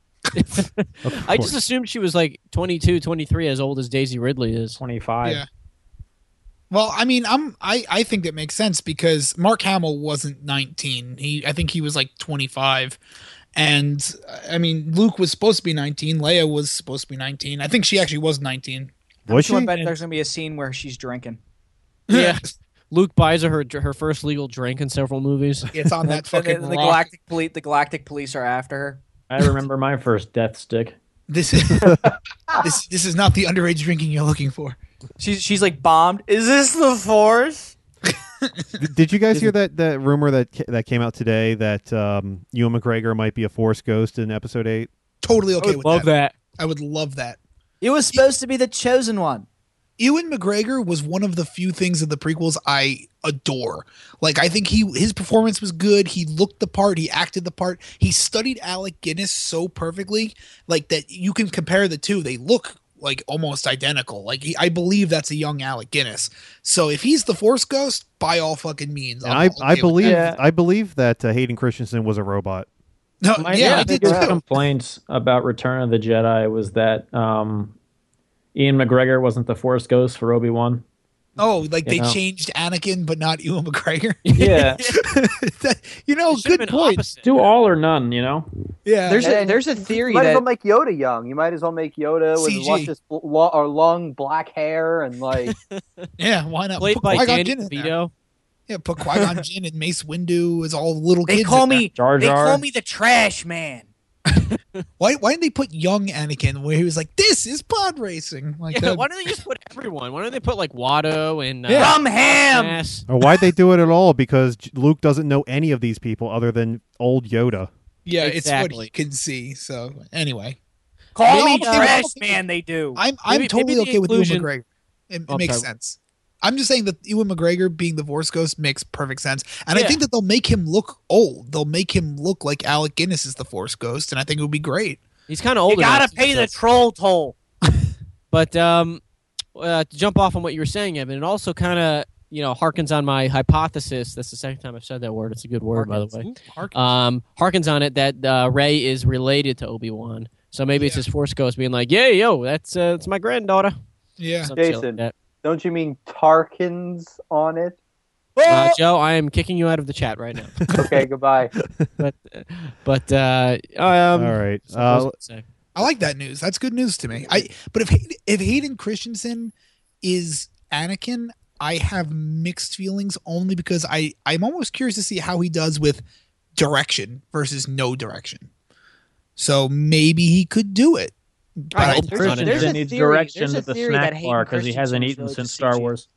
I just assumed she was like twenty-two, twenty-three, as old as Daisy Ridley is. twenty-five. Yeah. Well, I mean, I'm I, I think that makes sense because Mark Hamill wasn't nineteen. He I think he was like twenty-five. And I mean, Luke was supposed to be nineteen. Leia was supposed to be nineteen. I think she actually was nineteen. Was So I she? bet there's gonna be a scene where she's drinking. Yeah. Luke buys her her first legal drink in several movies. It's on that the, fucking the, the rock. galactic police. The galactic police are after her. I remember my first death stick. This is this this is not the underage drinking you're looking for. She's she's like bombed. Is this the Force? Did you guys hear that, that rumor that ca- that came out today that um, Ewan McGregor might be a Force ghost in Episode Eight? Totally okay with Love that. that. I would love that. It was supposed to be the chosen one. Ewan McGregor was one of the few things of the prequels I adore. Like I think he his performance was good. He looked the part. He acted the part. He studied Alec Guinness so perfectly, like that you can compare the two. They look like almost identical. Like he, I believe that's a young Alec Guinness. So if he's the Force ghost, by all fucking means, And I'm I okay I with believe that. I believe that uh, Hayden Christensen was a robot. No, My yeah, I did biggest too. complaints about Return of the Jedi was that um, Ian McGregor wasn't the Force ghost for Obi-Wan. Oh, like You they know? changed Anakin, but not Ewan McGregor. Yeah, That- you know, It should've good been point. opposite. do all or none, you know? Yeah, There's a And there's a you theory might as well that make Yoda young. You might as well make Yoda with C G. luscious bl- lo- or long black hair and like yeah. Why not? Played Put by Qui-Gon Danny Jinn in there. DeVito. Yeah, put Qui Gon Jinn and Mace Windu as all little they kids. call in there. me Jar they Jar. call me the trash man. Why? Why didn't they put young Anakin where he was like, "This is pod racing"? Like, Yeah, that- why don't they just put everyone? Why don't they put like Watto and uh, Yeah. Rum ham. Mass? Or why'd they do it at all? Because J- Luke doesn't know any of these people other than old Yoda. yeah, it's what Exactly. he can see. So anyway, Call Maybe, me uh, trash man. They do. I'm I'm Maybe- totally maybe the okay with Ewan inclusion- McGregor. It, it Oh, makes sorry. sense. I'm just saying that Ewan McGregor being the Force Ghost makes perfect sense, and I Yeah. think that they'll make him look old. They'll make him look like Alec Guinness is the Force Ghost, and I think it would be great. He's kind of older. You gotta now, pay so- the troll toll. But um, uh, to jump off on what you were saying, Evan, it also kind of you know harkens on my hypothesis. That's the second time I've said that word. It's a good word, by the way. Um, harkens on it that uh, Rey is related to Obi-Wan. So maybe it's Yeah. his Force ghost being like, "Yeah, yo, that's uh, that's my granddaughter." Yeah, Some shit like Jason. that. don't you mean Tarkins on it? Uh, Joe, I am kicking you out of the chat right now. Okay, goodbye. but but uh, um, all right. something else Uh, to say. I like that news. That's good news to me. I but if Hay- if Hayden Christensen is Anakin, I have mixed feelings only because I I'm almost curious to see how he does with direction versus no direction. So maybe he could do it. But I I- hope There's a- not. there's Christensen a needs theory- direction there's a at the theory that snack Hayden bar because he hasn't Christensen eaten was since really Star good Wars.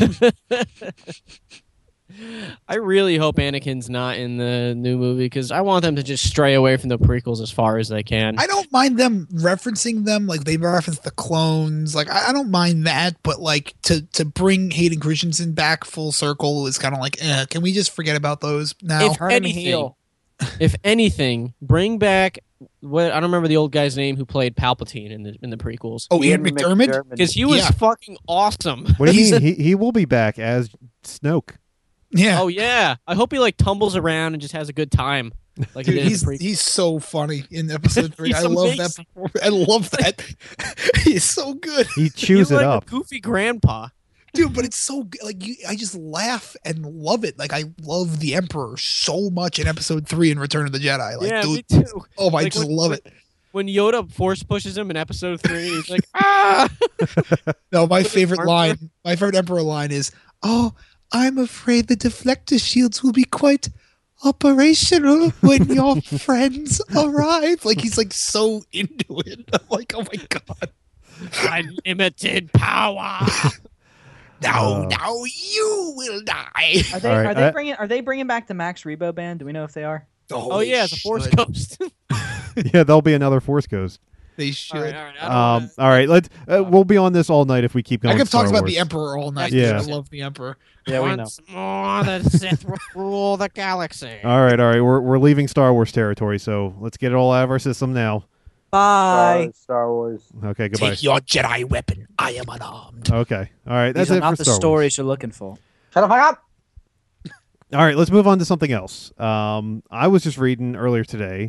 I really hope Anakin's not in the new movie because I want them to just stray away from the prequels as far as they can. I don't mind them referencing them, like they reference the clones. Like I, I don't mind that, but like to to bring Hayden Christensen back full circle is kind of like, eh, can we just forget about those now? If Turn him anything, heel. if anything, bring back what I don't remember the old guy's name who played Palpatine in the in the prequels oh, Ian McDermott. because he was Yeah. fucking awesome. what do you He's mean? a- he he will be back as Snoke. Yeah, Oh yeah, I hope he like tumbles around and just has a good time. Like he dude, did in the he's prequels. he's so funny in episode three. He's I love amazing. that. perform- I love that. he's so good, He chews He's it like up. a goofy grandpa. dude. But it's so good. Like you, I just laugh and love it. Like I love the Emperor so much in episode three in Return of the Jedi. Like, yeah, dude, me too. oh, I Like, just when- love when- it. When Yoda force pushes him in episode three, he's like, ah. No, my his favorite arms line, my favorite Emperor line is, "Oh, I'm afraid the deflector shields will be quite operational when your friends arrive." Like he's like so into it. I'm like, oh my god! Unlimited power. Now, Uh. now you will die. Are they All right, are they I- bringing are they bringing back the Max Rebo band? Do we know if they are? Oh they yeah, the Force should. Ghost. Yeah, there'll be another Force ghost. They should. all right, all right. I don't Um, wanna- all right, let's. Uh, we'll be on this all night if we keep going. I could Star talk about Wars. the Emperor all night. Yeah. I love the Emperor. Yeah, we know. Once more, the Sith will rule the galaxy. All right, all right. We're we're leaving Star Wars territory, so let's get it all out of our system now. Bye. Star, Star Wars. Okay, goodbye. Take your Jedi weapon. I am unarmed. Okay, all right. That's These are it not for the Star Wars. stories you're looking for. Shut the fuck up. All right, let's move on to something else. Um, I was just reading earlier today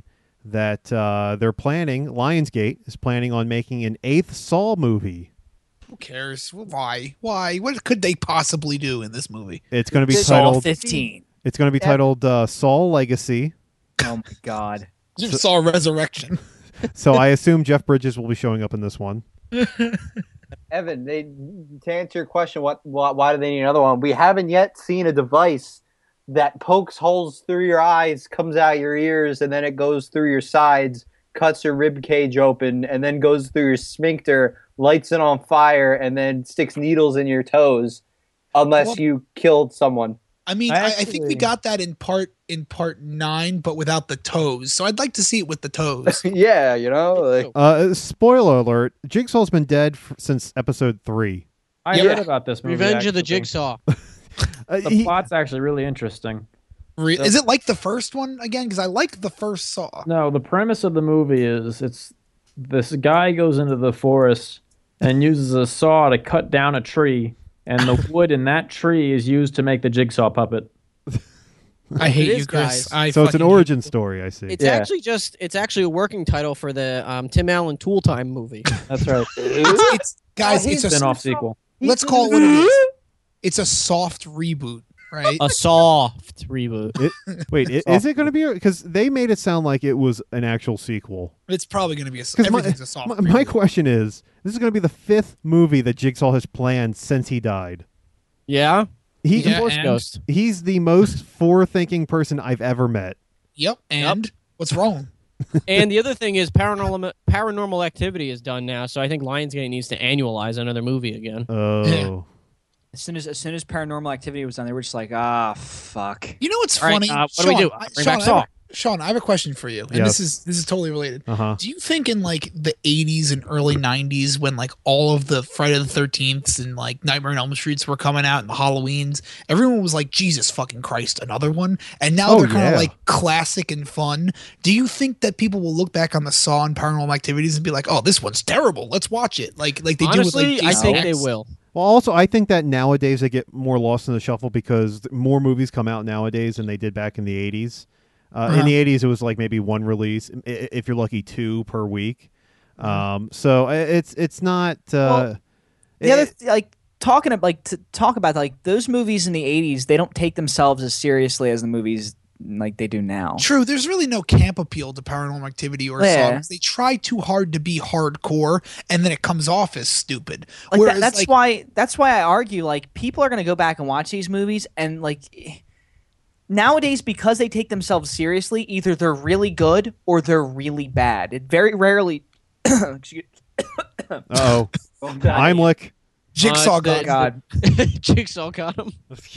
that uh, they're planning. Lionsgate is planning on making an eighth Saw movie. Who cares? Why? Why? What could they possibly do in this movie? It's going to be Saw titled. fifteen. It's going to be titled uh, Saw Legacy. Oh my god. Just saw Resurrection. So I assume Jeff Bridges will be showing up in this one. Evan, they, to answer your question, what, what, why do they need another one? We haven't yet seen a device that pokes holes through your eyes, comes out your ears, and then it goes through your sides, cuts your rib cage open, and then goes through your sphincter, lights it on fire, and then sticks needles in your toes, unless Well, you killed someone. I mean, I I, I think we actually- got that in part in part nine, but without the toes. So I'd like to see it with the toes. Yeah, you know, like, Uh, spoiler alert: Jigsaw's been dead f- since episode three. I Yeah. heard about this movie. Revenge of the actually. Jigsaw. Uh, The he- plot's actually really interesting. Re- Is it like the first one again? Because I liked the first Saw. No, the premise of the movie is it's this guy goes into the forest and uses a saw to cut down a tree, and the wood in that tree is used to make the jigsaw puppet. I hate It you, is, Chris. guys. I so it's an fucking hate origin you. story. I see. It's Yeah. actually just it's actually a working title for the um, Tim Allen Tool Time movie. That's right. It's, it's guys. Oh, It's a Spin-off sequel. let's call it what it is. It's a soft reboot, right? A soft reboot. It- wait, i- is it going to be? Because they made it sound like it was an actual sequel. It's probably going to be a. 'Cause my- Everything's a soft. My, reboot. my question is: this is going to be the fifth movie that Jigsaw has planned since he died. Yeah, He, Yeah, Force and- Ghost. he's the most forward-thinking person I've ever met. Yep. And what's wrong? And the other thing is paranormal paranormal activity is done now, so I think Lionsgate needs to annualize another movie again. Oh, As soon as as soon as Paranormal Activity was done, they were just like, ah, fuck. You know what's All right, funny? uh, what do we Sean, do? I- Bring Sean, back I Saw. have a- Sean, I have a question for you, and Yes. this is this is totally related. uh huh. Do you think in like the eighties and early nineties, when like all of the Friday the thirteenths and like Nightmare on Elm Streets were coming out and the Halloweens, everyone was like, Jesus fucking Christ, another one? And now Oh, they're kind of yeah. like classic and fun. Do you think that people will look back on the Saw and Paranormal Activities and be like, oh, this one's terrible, let's watch it? Like like they Honestly, do with like I Jason think X. they will. Well, also, I think that nowadays they get more lost in the shuffle because more movies come out nowadays than they did back in the eighties. Uh, Uh-huh. In the eighties, it was like maybe one release, i- i- if you're lucky, two per week. Um, so i- it's it's not. Uh, Well, The it- other th- like talking about like to talk about like those movies in the eighties, they don't take themselves as seriously as the movies like they do now. True, there's really no camp appeal to Paranormal Activity or Yeah. songs. They try too hard to be hardcore, and then it comes off as stupid. Like Whereas, that, that's like, why that's why I argue like people are going to go back and watch these movies and like nowadays because they take themselves seriously, either they're really good or they're really bad. It very rarely excuse- uh-oh. Heimlich. Jigsaw Uh, got the- God. Jigsaw got him.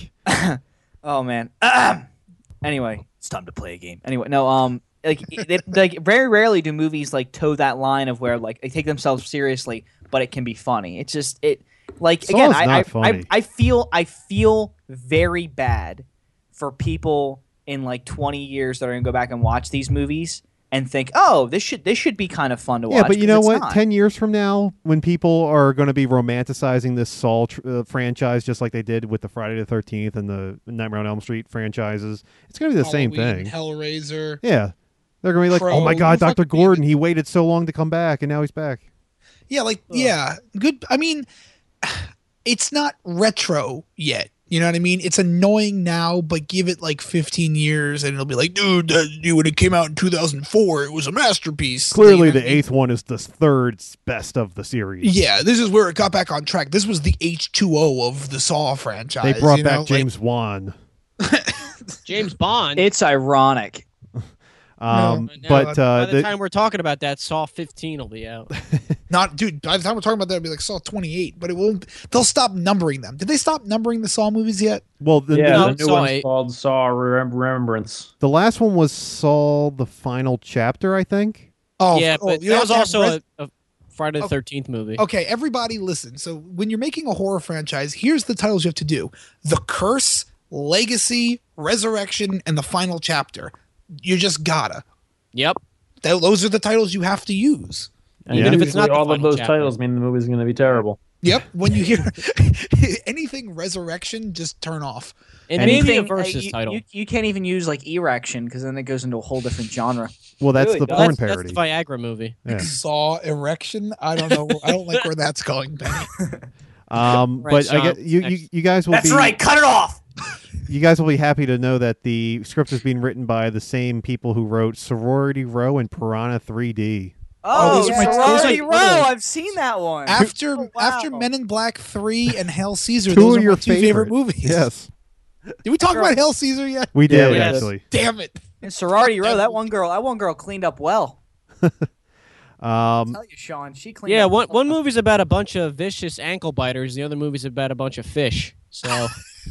Oh man. Anyway, it's time to play a game. Anyway, no, um, like, they, like very rarely do movies like toe that line of where like they take themselves seriously, but it can be funny. It's just it, like Saw's again, I, not I, I funny. I feel I feel very bad for people in like twenty years that are gonna go back and watch these movies and think, oh, this should this should be kind of fun to watch. Yeah, but you 'cause know it's what? not. Ten years from now, when people are going to be romanticizing this Saw tr- uh, franchise, just like they did with the Friday the thirteenth and the Nightmare on Elm Street franchises, it's going to be the same Halloween, thing. Hellraiser. Yeah, they're going to be like, Crow. "Oh my God, Fuck Doctor me. Gordon! He waited so long to come back, and now he's back." Yeah, like yeah, good. I mean, it's not retro yet. You know what I mean? It's annoying now, but give it like fifteen years, and it'll be like, dude, that, dude, when it came out in two thousand four, it was a masterpiece. Clearly, You know the what I mean? eighth one is the third best of the series. Yeah, this is where it got back on track. This was the H two O of the Saw franchise. They brought you back know? Like, James Wan. James Bond. It's ironic. Um, But now, but by uh, the, the, time we're talking about that, Saw fifteen will be out. not, dude. By the time we're talking about that, it'll be like Saw twenty-eight, but it won't. They'll stop numbering them. Did they stop numbering the Saw movies yet? well, the, Yeah, No, the new Saw one's eight. called Saw Remem- Remembrance. the last one was Saw the Final Chapter, I think. Oh, yeah, oh, but you that have was to have also res- a, a Friday the thirteenth movie. Okay, everybody listen. So when you're making a horror franchise, here's the titles you have to do. The Curse, Legacy, Resurrection, and the Final Chapter. You just gotta. Yep. Th- those are the titles you have to use. And Even if it's usually not the all of final those chapter. titles mean the movie's going to be terrible. Yep. When you hear anything Resurrection, just turn off. And maybe a Anything- versus uh, you, title. You, you can't even use like erection because then it goes into a whole different genre. Well, that's Really the does. porn That's, that's parody. the Viagra movie. Yeah. Saw erection. I don't know. I don't like where that's going, Benny. Um, Right, but I Sean, get you, you. next. You guys will That's be. right. Cut it off. You guys will be happy to know that the script is being written by the same people who wrote Sorority Row and Piranha three D. Oh, those are my- those Sorority are- Row. I've seen that one. After Oh, wow. after Men in Black three and Hail Caesar, Two those of are your my two favorite movies. Yes, Did we talk about Hail Caesar yet? we Yeah, did we did. actually. Damn it. In Sorority Row, that one girl, that one girl cleaned up well. Um, Tell you, Sean, she cleaned Yeah, up one well. one movie's about a bunch of vicious ankle biters. The other movie's about a bunch of fish. So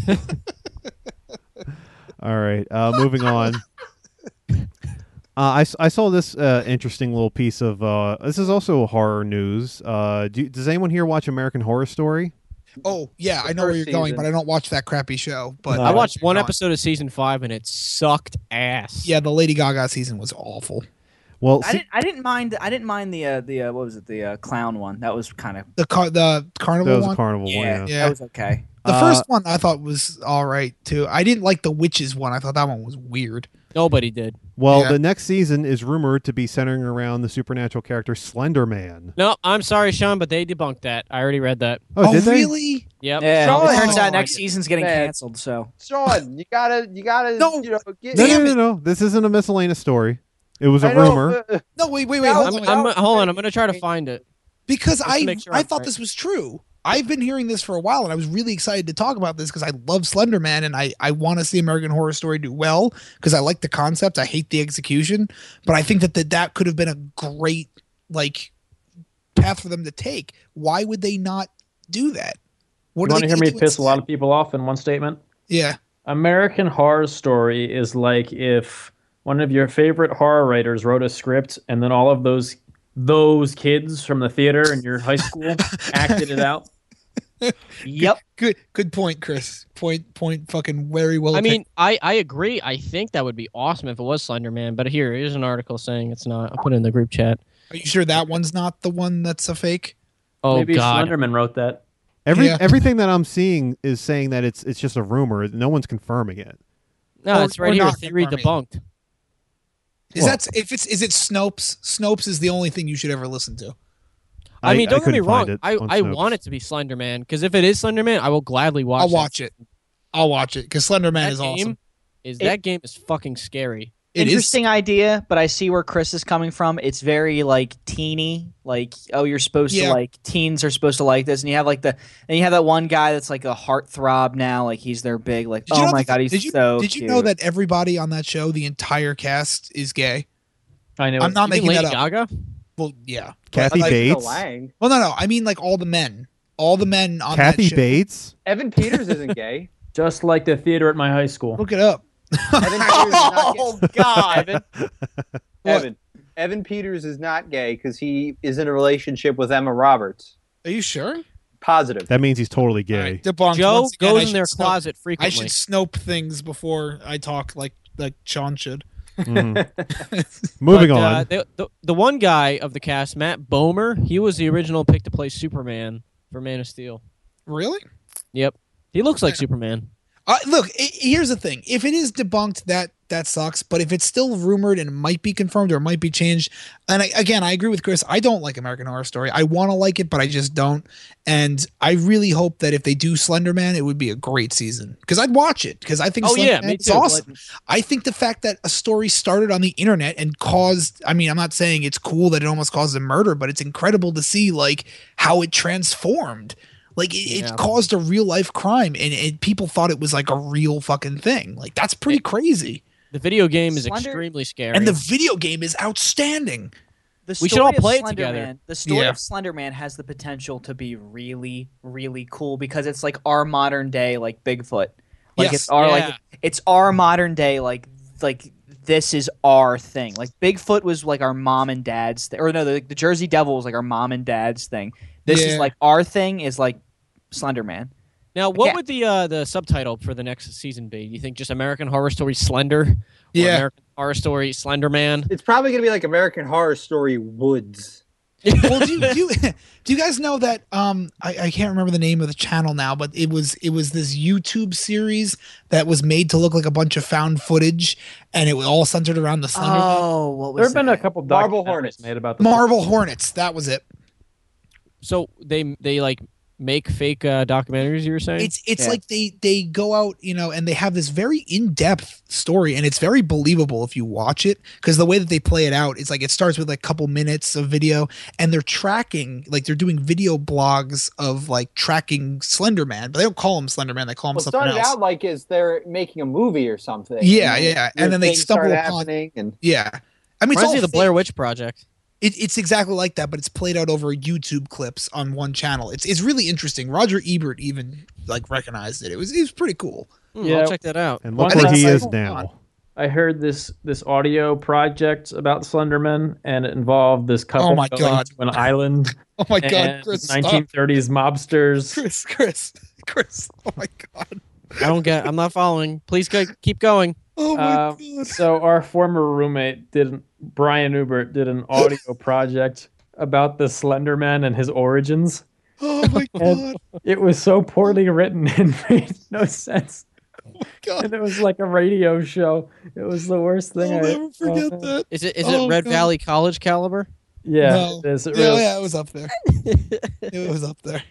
all right, uh, moving on. Uh, I, s- I saw this uh, interesting little piece of. Uh, this is also horror news. Uh, do, does anyone here watch American Horror Story? Oh yeah, I know first where you're going, season. but I don't watch that crappy show. But No. I watched one No. episode of season five and it sucked ass. Yeah, the Lady Gaga season was awful. Well, I see- didn't. I didn't mind. I didn't mind the uh, the uh, what was it? The uh, clown one. That was kind of The car, the carnival that was one. a carnival yeah, one. Yeah. Yeah. That was okay. The Uh, first one I thought was all right too. I didn't like the witches one. I thought that one was weird. Nobody did. Well, Yeah. the next season is rumored to be centering around the supernatural character Slender Man. No, I'm sorry, Sean, but they debunked that. I already read that. Oh, did they? really? Yep. Yeah, Sean- it turns Oh, out next I- season's getting Man. canceled. So Sean, you gotta, you gotta, No. you know, get. No, no, Damn no, it. no. This isn't a miscellaneous story. It was a I know, rumor. uh, No, wait, wait, wait. That Hold was- on, I'm, wait. I'm, hold on, I'm gonna try to find it. Because to I make sure I I'm thought right. this was true. I've been hearing this for a while, and I was really excited to talk about this because I love Slender Man, and I, I want to see American Horror Story do well because I like the concept. I hate the execution, but I think that that, that could have been a great like path for them to take. Why would they not do that? What You are want they to hear gonna me do piss a lot instead? of people off in one statement? Yeah. American Horror Story is like if one of your favorite horror writers wrote a script and then all of those those kids from the theater in your high school acted it out. yep. Good good point, Chris. Point point fucking very well. I taken. mean, I, I agree. I think that would be awesome if it was Slender Man, but here here's an article saying it's not. I'll put it in the group chat. are you sure that one's not the one that's a fake? Oh Maybe God. Slenderman wrote that. Every Yeah. everything that I'm seeing is saying that it's it's just a rumor. No one's confirming it. No, Or- it's right or here. not Theory confirming. debunked. Is Well- that if it's is it Snopes? Snopes is the only thing you should ever listen to. I, mean, don't get me couldn't find wrong. it I, on I Snopes. want it to be Slender Man because if it is Slender Man, I will gladly watch. I'll it. watch it. I'll watch it because Slender Man That is game awesome. is It- that game is fucking scary. It is. Interesting idea, but I see where Chris is coming from. It's very like teeny, like oh, you're supposed Yeah. to like teens are supposed to like this, and you have like the and you have that one guy that's like a heartthrob now, like he's their big like Did you oh know my that- god, he's did you, so. Did you cute. know that everybody on that show, the entire cast, is gay? I know. I'm not You mean making Lady that up. Gaga? Well, yeah. Kathy But, like, Bates. Lang. Well, no, no. I mean, like all the men, all the men on Kathy that show. Bates. Evan Peters isn't gay. Just like the theater at my high school. Look it up. Evan Peters is not gay. Oh God. Evan, Evan, Evan Peters is not gay because he is in a relationship with Emma Roberts. Are you sure? Positive. That means he's totally gay. All right, debunked. Joe Once again, I goes in should their snope- closet I frequently. should snope things before I talk like like Sean should. Mhm. Moving But, on. Uh, the, the the one guy of the cast, Matt Bomer, he was the original pick to play Superman for Man of Steel. Really? Yep, he looks like Superman. Uh, look, i here's the thing. If it is debunked, that that sucks. But if it's still rumored and it might be confirmed or it might be changed, and I, again, I agree with Chris. I don't like American Horror Story. I want to like it, but I just don't. And I really hope that if they do Slender Man, it would be a great season because I'd watch it because I think Oh Slender yeah, Man me is too. awesome. but- I think the fact that a story started on the internet and caused, I mean, I'm not saying it's cool that it almost caused a murder, but it's incredible to see like how it transformed. Like it, Yeah. it caused a real life crime and, and people thought it was like a real fucking thing. Like that's pretty crazy. The video game is Slender- extremely scary. And the video game is outstanding. The We story should all of play it Slender together. Man, the story Yeah. of Slender Man has the potential to be really, really cool because it's like our modern day like Bigfoot. Like Yes. it's our Yeah. like it's our modern day like like this is our thing. Like Bigfoot was like our mom and dad's thing. Or no, the, the Jersey Devil was like our mom and dad's thing. This Yeah. is like our thing is like Slender Man. now, what Yeah. would the uh, the subtitle for the next season be? You think just American Horror Story Slender? Or Yeah. American Horror Story Slender Man? It's probably going to be like American Horror Story Woods. Well, do you, do, you, do you guys know that um I, I can't remember the name of the channel now, but it was it was this YouTube series that was made to look like a bunch of found footage, and it was all centered around the Slender Man. Oh, what There was have been that? a couple Marble documentaries Hornets. made about the Marble Hornets. That was it. So they they like make fake uh, documentaries. You were saying It's it's Yeah. like they they go out, you know, and they have this very in-depth story, and it's very believable if you watch it, because the way that they play it out is like it starts with like a couple minutes of video, and they're tracking, like they're doing video blogs of like tracking Slender Man, but they don't call him Slender Man, they call him Well, it something started else. out like is they're making a movie or something. Yeah, And yeah, yeah. And weird then they things stumble start upon- happening, and Yeah, I mean, it's reminds all me of the fake. Blair Witch Project. It, it's exactly like that, but it's played out over YouTube clips on one channel. It's it's really interesting. Roger Ebert even like recognized it. It was it was pretty cool. Hmm, Yeah. I'll check that out. And look One where thing he I- is oh, now. God. I heard this this audio project about Slenderman, and it involved this couple Oh my going God. to an island Oh my god, and Chris! stop. nineteen thirties mobsters. Chris, Chris, Chris! Oh my god! I don't get. I'm not following. Please go, keep going. Oh my Um, god! so our former roommate did an, Brian Ubert did an audio project about the Slenderman and his origins. Oh my And god! it was so poorly written and made no sense. God. And it was like a radio show. It was the worst thing. I'll I never forget uh, that. Is it is Oh, it Red God. Valley College caliber? Yeah, No. it is. It Yeah, really- yeah, it was up there. It was up there.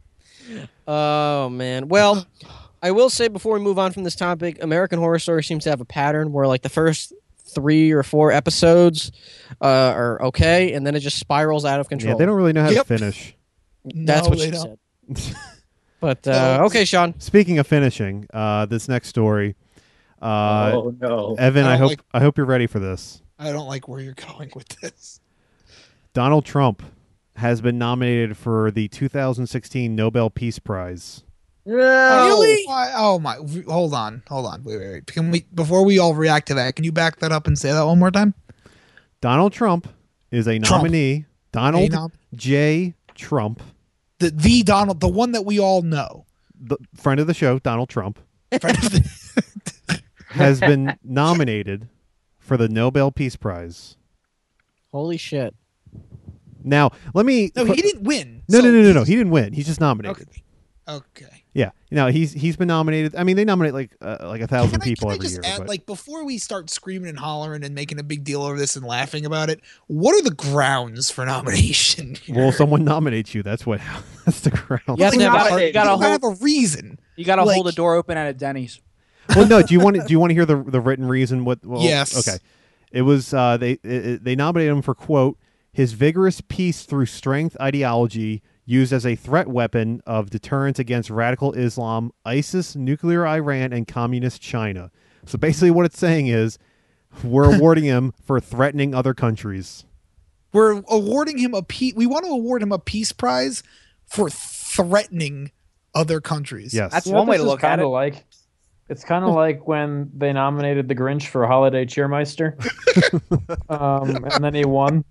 Oh man. Well, I will say before we move on from this topic, American Horror Story seems to have a pattern where like the first three or four episodes uh, are okay, and then it just spirals out of control. Yeah, they don't really know how Yep. to finish. That's No, what they she don't. said. But uh, No. okay, Sean. Speaking of finishing, uh, this next story, uh, oh no, Evan, I I don't hope like- I hope you're ready for this. I don't like where you're going with this. Donald Trump has been nominated for the two thousand sixteen Nobel Peace Prize. Really? Why? Oh my! Hold on, hold on. Wait, wait, wait. Can we before we all react to that? Can you back that up and say that one more time? Donald Trump is a Trump. nominee. Donald A nom- J. Trump, The the Donald, the one that we all know. the friend of the show, Donald Trump, Friend of the- has been nominated for the Nobel Peace Prize. Holy shit. Now, let me. no, put- he didn't win. No, So no, no, no, no. he's- He didn't win. He's just nominated. Okay. Okay. Yeah, no, he's he's been nominated. I mean, they nominate like uh, like a thousand Can I, people can I every just year. add, but- like, before we start screaming and hollering and making a big deal over this and laughing about it, what are the grounds for nomination? here? well, someone nominates you. That's what. That's the ground. You have Like, to have not- a- You you gotta gotta hold. have a reason. You gotta like- hold a door open at a Denny's. Well, no. Do you want to, do you want to hear the the written reason? What? Well, Yes. Okay. It was uh, they it, it- they nominated him for quote his vigorous peace through strength ideology used as a threat weapon of deterrence against radical Islam, ISIS, nuclear Iran, and communist China. So basically, what it's saying is we're awarding him for threatening other countries. We're awarding him a peace. We want to award him a peace prize for threatening other countries. Yes. That's You know one what way this to is look at kinda it. Like it's kind of like when they nominated the Grinch for Holiday Cheermeister, um, and then he won.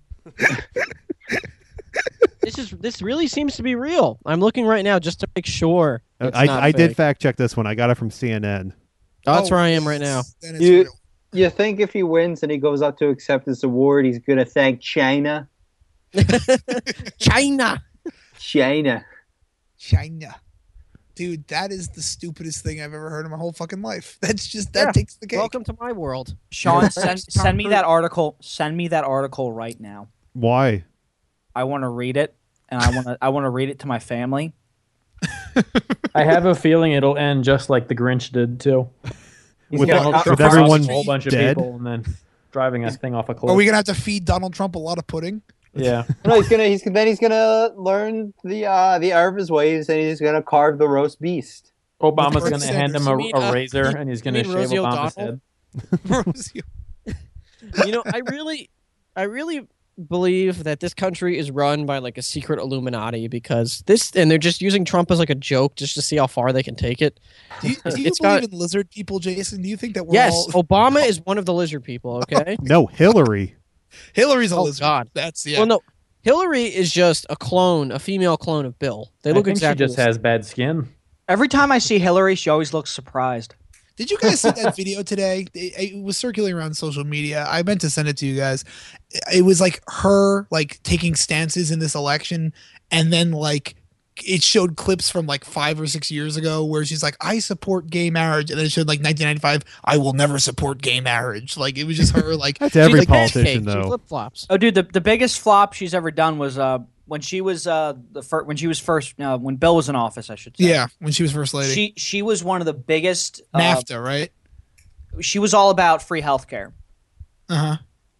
This is this really seems to be real. I'm looking right now just to make sure. It's I, not I did fake. fact check this one. I got it from C N N. Oh, that's Oh, where I am right now. yes, then it's You- real. You think if he wins and he goes up to accept this award, he's gonna thank China? China. China. China. Dude, that is the stupidest thing I've ever heard in my whole fucking life. That's just that Yeah. takes the cake. Welcome to my world. Sean, send, send me that article. Send me that article right now. Why? I want to read it, and I want to. I want to read it to my family. I have a feeling it'll end just like the Grinch did too. He's With- Donald with Trump everyone robbing a whole bunch of dead? people and then driving a thing off a cliff. Are we gonna have to feed Donald Trump a lot of pudding? Yeah, No, he's gonna. He's then he's gonna learn the uh, the art of his ways, and he's gonna carve the roast beast. Obama's Bernie going to hand him a, You mean, a uh, razor you- and he's you going to mean shave Rosie Obama's O'Donnell? head. You know, I really, I really believe that this country is run by like a secret Illuminati because this, and they're just using Trump as like a joke just to see how far they can take it. Do you, do you It's believe got- in lizard people, Jason? Do you think that we're Yes, all Obama is one of the lizard people. Okay. No, Hillary. Hillary's a Oh, lizard? God. That's yeah. Well, no, Hillary is just a clone, a female clone of Bill. They I look think exactly. she just the same. has bad skin. Every time I see Hillary, she always looks surprised. Did you guys see that video today? It, it was circulating around social media. I meant to send it to you guys. It was like her like taking stances in this election, and then like it showed clips from like five or six years ago where she's like, I support gay marriage. And then it showed like nineteen ninety-five, I will never support gay marriage. Like it was just her like. That's every like, politician though. Flip flops. Oh, dude, the, the biggest flop she's ever done was uh when she was uh the fir- when she was first uh, when Bill was in office, I should say. Yeah, when she was first lady. She she was one of the biggest. Uh, NAFTA, right? She was all about free healthcare. Uh huh.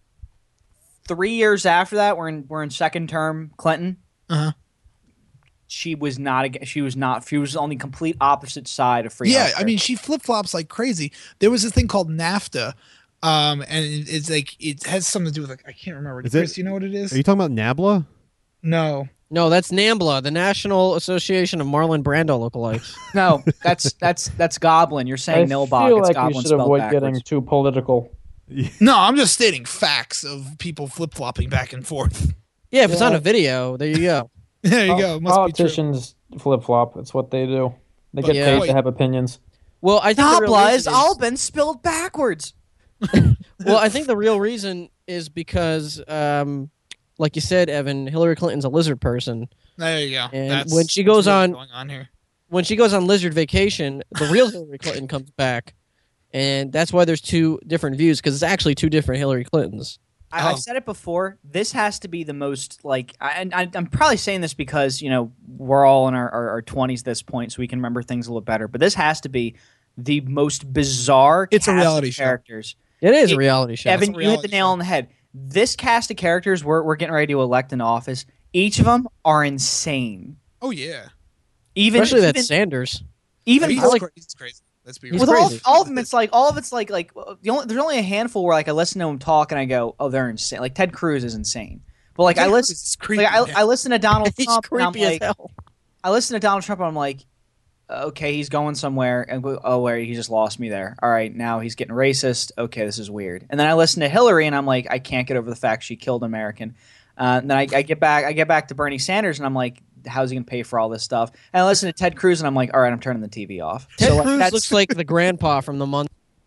Three years after that, we're in we're in second term Clinton. Uh huh. She was not ag- she was not she was on the complete opposite side of free Yeah, healthcare. I mean, she flip flops like crazy. There was this thing called NAFTA, um, and it, it's like it has something to do with like I can't remember. Is Chris, it- do you know what it is? Are you talking about NABLA? No. No, that's NAMBLA, the National Association of Marlon Brando lookalikes. No, that's that's that's Goblin. You're saying I Nilbog. feel It's like Goblin we should spelled avoid backwards. getting too political. No, I'm just stating facts of people flip flopping back and forth. Yeah, if it's Yeah. on a video, there you go. There you Pol- go. Must be true. Politicians flip flop. It's what they do. They get Yeah. paid to have opinions. Well, I think the real Nabla reason is all been spelled backwards. Well, I think the real reason is because, um, like you said, Evan, Hillary Clinton's a lizard person. There you go. And That's, when she that's goes what's on- going on here. When she goes on lizard vacation, the real Hillary Clinton comes back, and that's why there's two different views because it's actually two different Hillary Clintons. I, Oh. I've said it before. This has to be the most like, I, and I, I'm probably saying this because you know we're all in our, our, our twenties at this point, so we can remember things a little better. But this has to be the most bizarre. It's a cast of reality show. characters. It is It- a reality show. Evan, It's a you hit the reality nail show. on the head. This cast of characters we're we're getting ready to elect in office. Each of them are insane. Oh yeah. Even Especially that even, Sanders. even He's, like, cra- he's crazy. Let's be He's real. with all, crazy. all of them, it's like all of it's like like uh, the only, there's only a handful where like I listen to them talk and I go, oh, they're insane. Like Ted Cruz is insane, but like I Ted listen, Cruz is creepy, like, I, man. I listen to Donald He's Trump and I'm creepy as like, hell. I listen to Donald Trump and I'm like, okay, he's going somewhere, and go, oh wait, he just lost me there. All right, now he's getting racist. Okay, this is weird. And then I listen to Hillary and I'm like, I can't get over the fact she killed an American. Uh, and then I, I get back, I get back to Bernie Sanders and I'm like, how's he gonna pay for all this stuff? And I listen to Ted Cruz and I'm like, all right, I'm turning the T V off. Ted So, like, Cruz that's- looks like the grandpa from the month.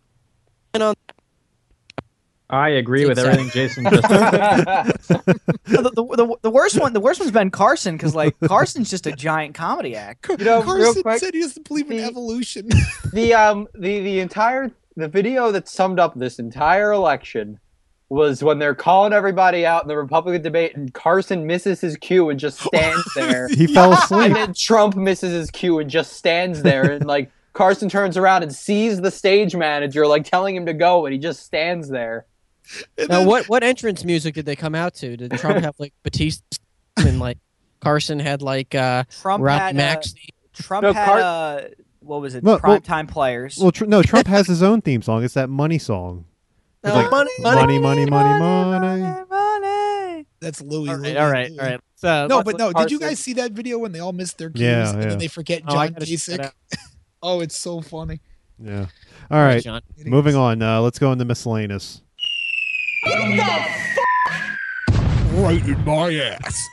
I agree with Exactly. everything Jason just said. the, the, the, the worst one. The worst one's Ben Carson because like Carson's just a giant comedy act. You know, real Carson quick, said he doesn't believe in the- evolution. the um the the entire the video that summed up this entire election was when they're calling everybody out in the Republican debate and Carson misses his cue and just stands there. He fell asleep. And then Trump misses his cue and just stands there and like Carson turns around and sees the stage manager like telling him to go and he just stands there. And Now, then- what what entrance music did they come out to? Did Trump have like Batista and like Carson had like uh, Trump Ralph had uh, Max? Trump No, had Car- uh, what was it? Well, well- Primetime players. Well, tr- no, Trump has his own theme song. It's that money song. No, like, money, money, money, money, money. money. That's Louis. All Louis, right, all right, Louis. all right. So, No, let's- but no. Did you Carson. guys see that video when they all missed their cues Yeah, and yeah. then they forget Oh, I John gotta check that Kasich? out. Oh, it's so funny. Yeah. All right. John. Moving on. Uh, let's go into miscellaneous. Right in my ass.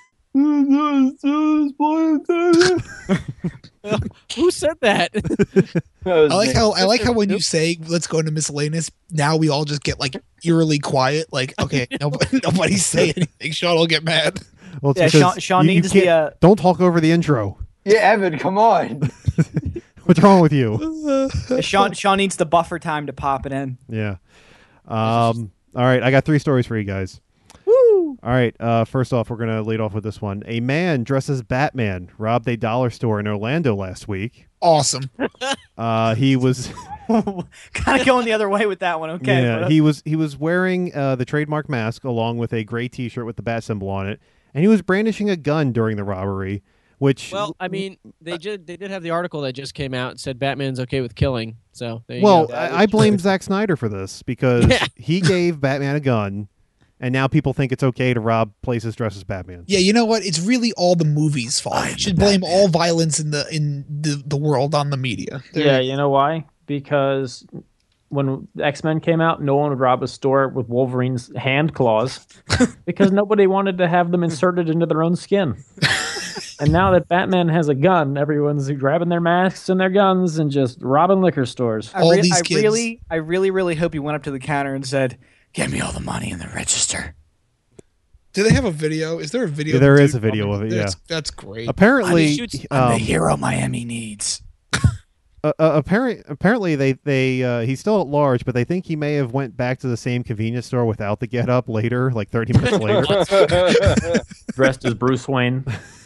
Who said that? I like how I like how when you say let's go into miscellaneous, now we all just get like eerily quiet. Like, okay, nobody, nobody say anything. Sean will get mad. Well, it's Yeah, because Sean, Sean you- you needs the. can't- Uh, Don't talk over the intro. Yeah, Evan, come on. What's wrong with you? Sean Sean needs the buffer time to pop it in. Yeah. Um. All right. I got three stories for you guys. Woo! All right. Uh, first off, we're gonna lead off with this one. A man dressed as Batman robbed a dollar store in Orlando last week. Awesome. Uh, he was kind of going the other way with that one. Okay. yeah. but- He was he was wearing uh, the trademark mask along with a gray T-shirt with the bat symbol on it, and he was brandishing a gun during the robbery. Which Well, I mean, they did they did have the article that just came out and said Batman's okay with killing. So there you well, go. That I, I is blame true. Zack Snyder for this because Yeah. he gave Batman a gun, and now people think it's okay to rob places dressed as Batman. Yeah, you know what? It's really all the movie's fault. You should blame all violence in the in the, the world on the media. There Yeah, you you know why? Because when X Men came out, no one would rob a store with Wolverine's hand claws because nobody wanted to have them inserted into their own skin. And now that Batman has a gun, everyone's grabbing their masks and their guns and just robbing liquor stores. I, All re- these I kids. really, I really, really hope you went up to the counter and said, "Give me all the money in the register." Do they have a video? Is there a video? Yeah, of there the is dude a video robbing- of it, yeah. That's, that's great. Apparently, I'm um, the hero Miami needs. uh, uh, apparently, apparently they they uh, he's still at large, but they think he may have went back to the same convenience store without the get up later, like thirty minutes later. Dressed as Bruce Wayne.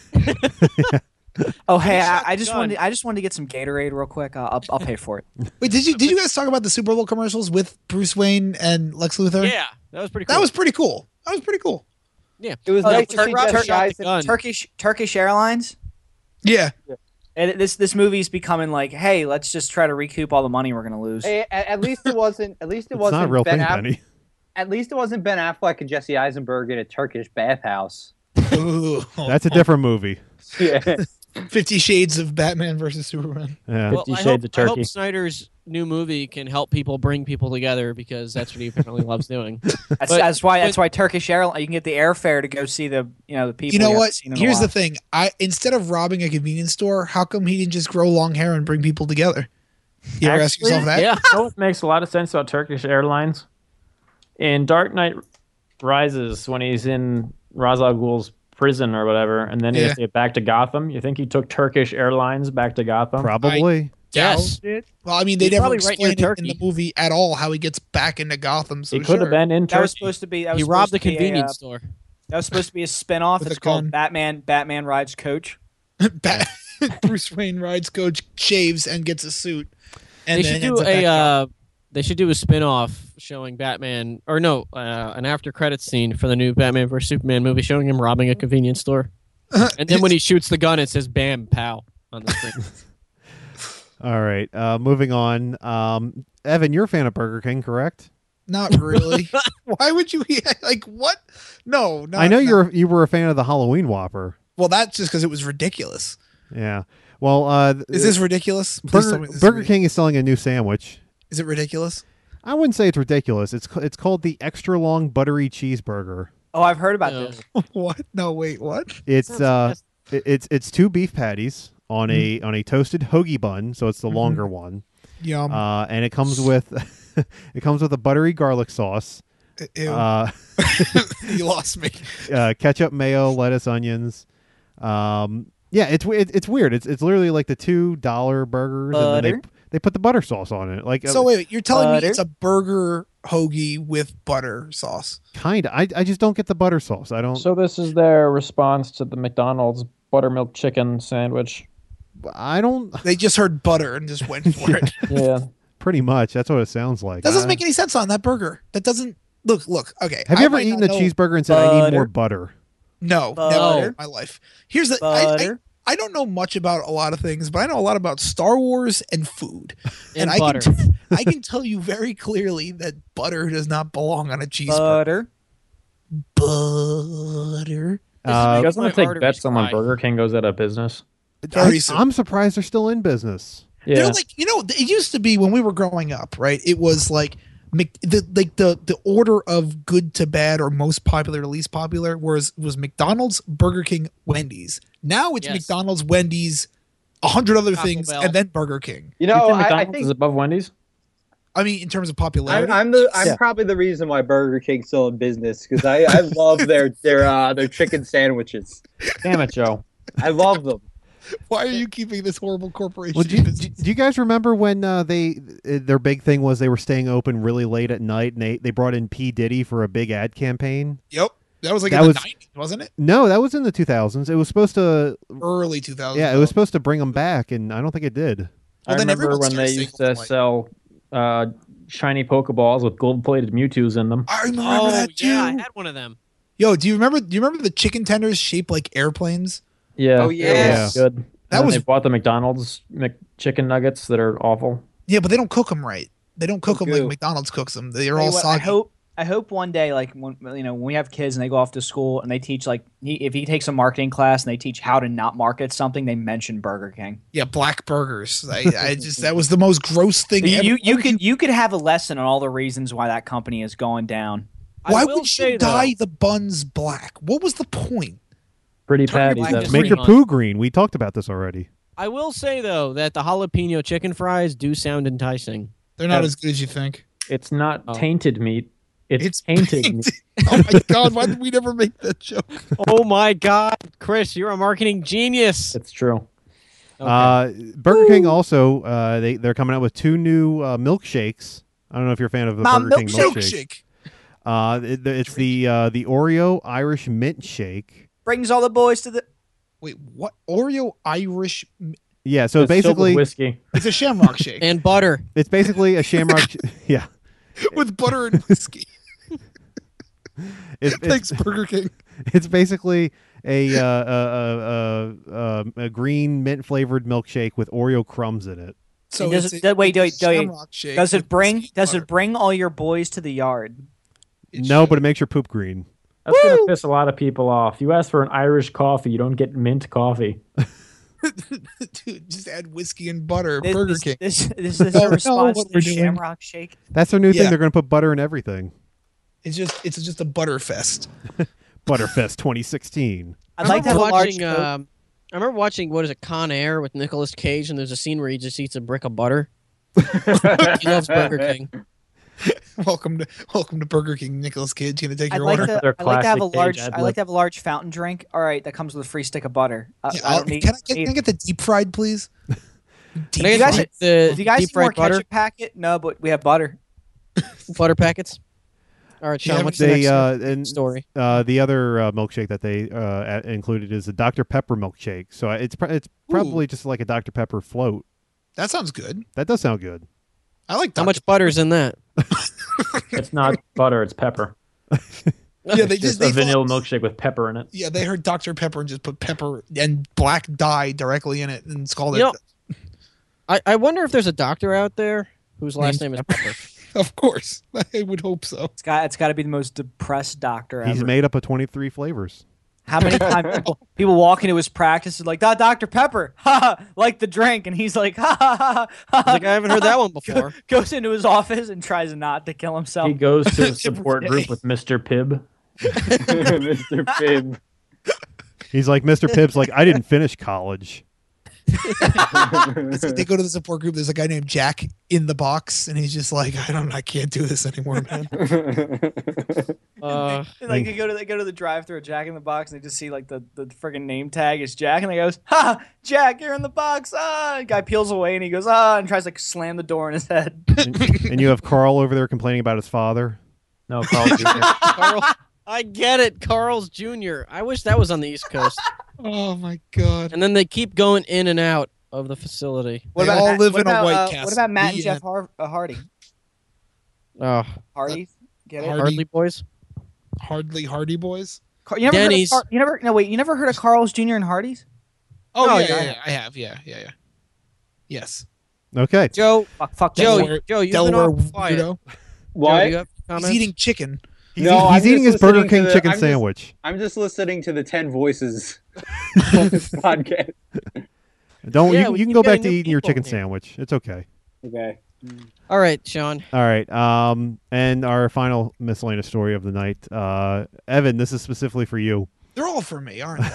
Oh, hey, shot I, I the just gun. wanted, I just wanted to get some Gatorade real quick. I'll, I'll, I'll pay for it. Wait, did you did you guys talk about the Super Bowl commercials with Bruce Wayne and Lex Luthor? Yeah, that was pretty cool. That was pretty cool. That was pretty cool. yeah. It was Oh, nice Tur- to see Tur- Jesse Tur- Eisen- gun. Turkish Turkish Airlines. Yeah. And this this movie's becoming like, hey, let's just try to recoup all the money we're gonna lose. Hey, at, at least it wasn't. At least it It's wasn't not a real Ben thing, Aff- Penny. At least it wasn't Ben Affleck and Jesse Eisenberg in a Turkish bathhouse. Ooh. That's a different movie. Yeah. Fifty Shades of Batman versus Superman. Yeah. Well, Fifty I Shades hope, of I hope Turkey. Snyder's new movie can help people bring people together because that's what he apparently loves doing. That's, But- that's why but- that's why Turkish Airlines, you can get the airfare to go see the you know the people. You know haven't what? seen in a Here's the while. thing. I instead of robbing a convenience store, how come he didn't just grow long hair and bring people together? You ever ask Actually, yourself that? Yeah. You know what makes a lot of sense about Turkish Airlines? In Dark Knight Rises, when he's in Ra's al Ghul's prison or whatever, and then he Yeah. has to get back to Gotham, you think he took Turkish Airlines back to Gotham? Probably. Yes. Doubt it. Well, I mean, they He's never probably right near explained it in Turkey. the movie at all how he gets back into Gotham. So he could sure. have been in That was Turkey. supposed to be. That was He supposed robbed the to be a, convenience uh, store. That was supposed to be a spin-off. With It's a called gun. Batman. Batman rides coach. Bat- Bruce Wayne rides coach, shaves, and gets a suit. And They then should do ends up a back uh, they should do a spin-off showing Batman or no, uh, an after credits scene for the new Batman versus Superman movie showing him robbing a convenience store. And then when he shoots the gun it says bam pow on the screen. All right. Uh, moving on. Um, Evan, you're a fan of Burger King, correct? Not really. Why would you like what? No, no. I know no. you're you were a fan of the Halloween Whopper. Well, that's just because it was ridiculous. Yeah. Well, uh, Is this ridiculous? Please tell Burger, me this is Burger ridiculous. King is selling a new sandwich. Is it ridiculous? I wouldn't say it's ridiculous. It's ca- it's called the extra long buttery cheeseburger. Oh, I've heard about No. this. What? No, wait, what? It's Sounds uh, nasty. it- it's it's two beef patties on a Mm-hmm. on a toasted hoagie bun, so it's the longer one. Yum. Uh, and it comes with it comes with a buttery garlic sauce, Ew. uh, you lost me. uh, ketchup, mayo, lettuce, onions. Um, yeah, it's it, it's weird. It's it's literally like the two dollar burgers, and then Butter? they they put the butter sauce on it. Like So wait, wait, you're telling Butter? me it's a burger hoagie with butter sauce? kind of. I I just don't get the butter sauce. I don't. So this is their response to the McDonald's buttermilk chicken sandwich. I don't. They just heard butter and just went for it. Yeah. Pretty much. That's what it sounds like. That doesn't Uh, make any sense on that burger. That doesn't look. Look. Okay. Have I you ever might eaten not a know- cheeseburger and said, "I need Butter. more butter"? No, never Butter. in my life. Here's the. I, I, Butter. I don't know much about a lot of things, but I know a lot about Star Wars and food. And I butter. Can t- I can tell you very clearly that butter does not belong on a cheeseburger. Butter. Butter. Uh, You guys want my to take arteries bets on when dry. Burger King goes out of business? Very I, soon. I'm surprised they're still in business. Yeah. They're like, you know, it used to be when we were growing up, right? It was like Mc, the like the the order of good to bad or most popular to least popular was was McDonald's, Burger King, Wendy's. Now it's Yes. McDonald's, Wendy's, a hundred other Taco things, Bell. and then Burger King. You you know, think I, I McDonald's think is above Wendy's? I mean, in terms of I'm, popularity, I'm the I'm Yeah. probably the reason why Burger King's still in business because I, I love their their uh, their chicken sandwiches. Damn it, Joe. I love them. why are you keeping this horrible corporation? Well, do, in you, business? do, do you guys remember when uh, they uh, their big thing was they were staying open really late at night, and they, they brought in P Diddy for a big ad campaign? Yep, that was like That in was- the nineties, wasn't it? No, that was in the two thousands. It was supposed to, Early two thousands. yeah, it was supposed to bring them back, and I don't think it did. Well, I then remember everyone when started they saying used to like- sell uh, shiny Pokeballs with gold-plated Mewtwo's in them. I remember Oh that too. yeah, I had one of them. Yo, do you remember? Do you remember the chicken tenders shaped like airplanes? Yeah. Oh, that yes. was good. That And was- They bought the McDonald's Mc- chicken nuggets that are awful. Yeah, but they don't cook them right. They don't cook They them like do. McDonald's cooks them. They're Tell all you what, I soggy. hope I hope one day, like when you know, when we have kids and they go off to school and they teach like he, if he takes a marketing class and they teach how to not market something, they mention Burger King. Yeah, black burgers. I, I just that was the most gross thing. You ever. you, you Why could would you could have a lesson on all the reasons why that company is going down. Why I will would say, you though, dye the buns black? What was the point? Pretty Turn your patties. black Evan. just Make your Green poo green. We talked about this already. I will say though that the jalapeno chicken fries do sound enticing. They're not Uh, as good as you think. It's not Oh. tainted meat. It's, It's painted painted. meat. Oh my god! Why did we never make that joke? Oh my God, Chris, you're a marketing genius. It's true. Okay. Uh, Burger King also uh, they they're coming out with two new uh, milkshakes. I don't know if you're a fan of the My Burger King milkshake. milkshake. Uh, it, it's the uh, the Oreo Irish Mint Shake. Brings all the boys to the. Wait, what? Oreo Irish? Yeah, so It's filled with basically whiskey. It's a Shamrock shake and butter. it's basically a Shamrock. sh- yeah, with butter and whiskey. it's, Thanks, it's, Burger King. it's basically a, uh, a, a, a, a green mint flavored milkshake with Oreo crumbs in it. So And does it's it- a- that- wait, it's a wait, wait. Shamrock shake Does with it bring? whiskey and Does butter. it bring all your boys to the yard? It No, should. but it makes your poop green. That's going to piss a lot of people off. You ask for an Irish coffee, you don't get mint coffee. Dude, just add whiskey and butter. This, Burger this, King. This, this, is Oh, a no, response what to we're the doing. Shamrock Shake. That's their new Yeah. thing. They're going to put butter in everything. It's just it's just a butter fest. Butterfest twenty sixteen. I'd like to have a large. watching. Coke. Um, I remember watching what is it, Con Air with Nicolas Cage, and there's a scene where he just eats a brick of butter. He loves Burger King. welcome to welcome to Burger King. Nicolas Cage gonna take I'd your like order. to. Their I'd like to have a classic large. Cage ad I like lib. to have a large fountain drink. All right, that comes with a free stick of butter. I, Yeah, I I'll- don't need. can, I get, need- can I get the deep fried, please? Deep Can I you get guys, fried? the if you guys deep need more fried butter? ketchup packet, no, but we have butter. Butter packets. All right, Sean. Yeah, what's the They next uh, and story? uh, the other uh, milkshake that they uh, a- included is a Doctor Pepper milkshake. So it's pr- it's probably just like a Doctor Pepper float. That sounds good. That does sound good. I like How Doctor much butter's in that? It's not butter, it's pepper. Yeah, they It's just a they vanilla thought- milkshake with pepper in it. Yeah, they heard Doctor Pepper and just put pepper and black dye directly in it and it's called You it. know, I, I wonder if there's a doctor out there whose last name is Pepper. Of course, I would hope so. It's got. It's got to be the most depressed doctor He's ever. made up of twenty-three flavors. How many times people, people walk into his practice and like, "Ah, Doctor Pepper, ha ha," like the drink, and he's like, "Ha ha ha." ha. I was like, I haven't heard that one before. Goes into his office and tries not to kill himself. He goes to a support day. group with Mister Pibb. Mister Pibb. He's like Mister Pibb's like, I didn't finish college. It's like they go to the support group. There's a guy named Jack in the box, and he's just like, I don't, I can't do this anymore, man. Uh, like they go to they go to the drive-through, Jack in the Box, and they just see like the the friggin' name tag is Jack, and they goes, "Ha, Jack, you're in the box!" Ah, and guy peels away, and he goes, "Ah," and tries to like, slam the door in his head. and, and you have Carl over there complaining about his father. No, Carl Junior Carl, I get it. Carl's Junior I wish that was on the East Coast. Oh my god. And then they keep going in and out of the facility. They all Matt- live what in a about, White uh, Castle. What about Matt and The Jeff end. Har- uh, Hardy? Oh, Hardy, get it? Hardy. Hardly Boys. Hardly Hardy Boys. Car- you never Denny's. Heard of Car- you never no wait. You never heard of Carl's Junior and Hardy's? Oh, Oh, yeah, yeah, yeah, I yeah, I have. Yeah, yeah, yeah. Yes. Okay. Joe, Fuck, fuck that. Joe, Delaware- Joe, you've Delaware been off quiet. weirdo. Joe, What? do you have comments? He's eating chicken. He's, No, eat- I'm he's eating just his Burger listening to King the- chicken I'm just- sandwich. I'm just listening to the ten voices on this podcast. Don't Yeah, you, we you can keep go back getting to new eating your people chicken here. sandwich. It's okay. Okay. All right, Sean. All right. Um, and our final miscellaneous story of the night. Uh, Evan, this is specifically for you. They're all for me, aren't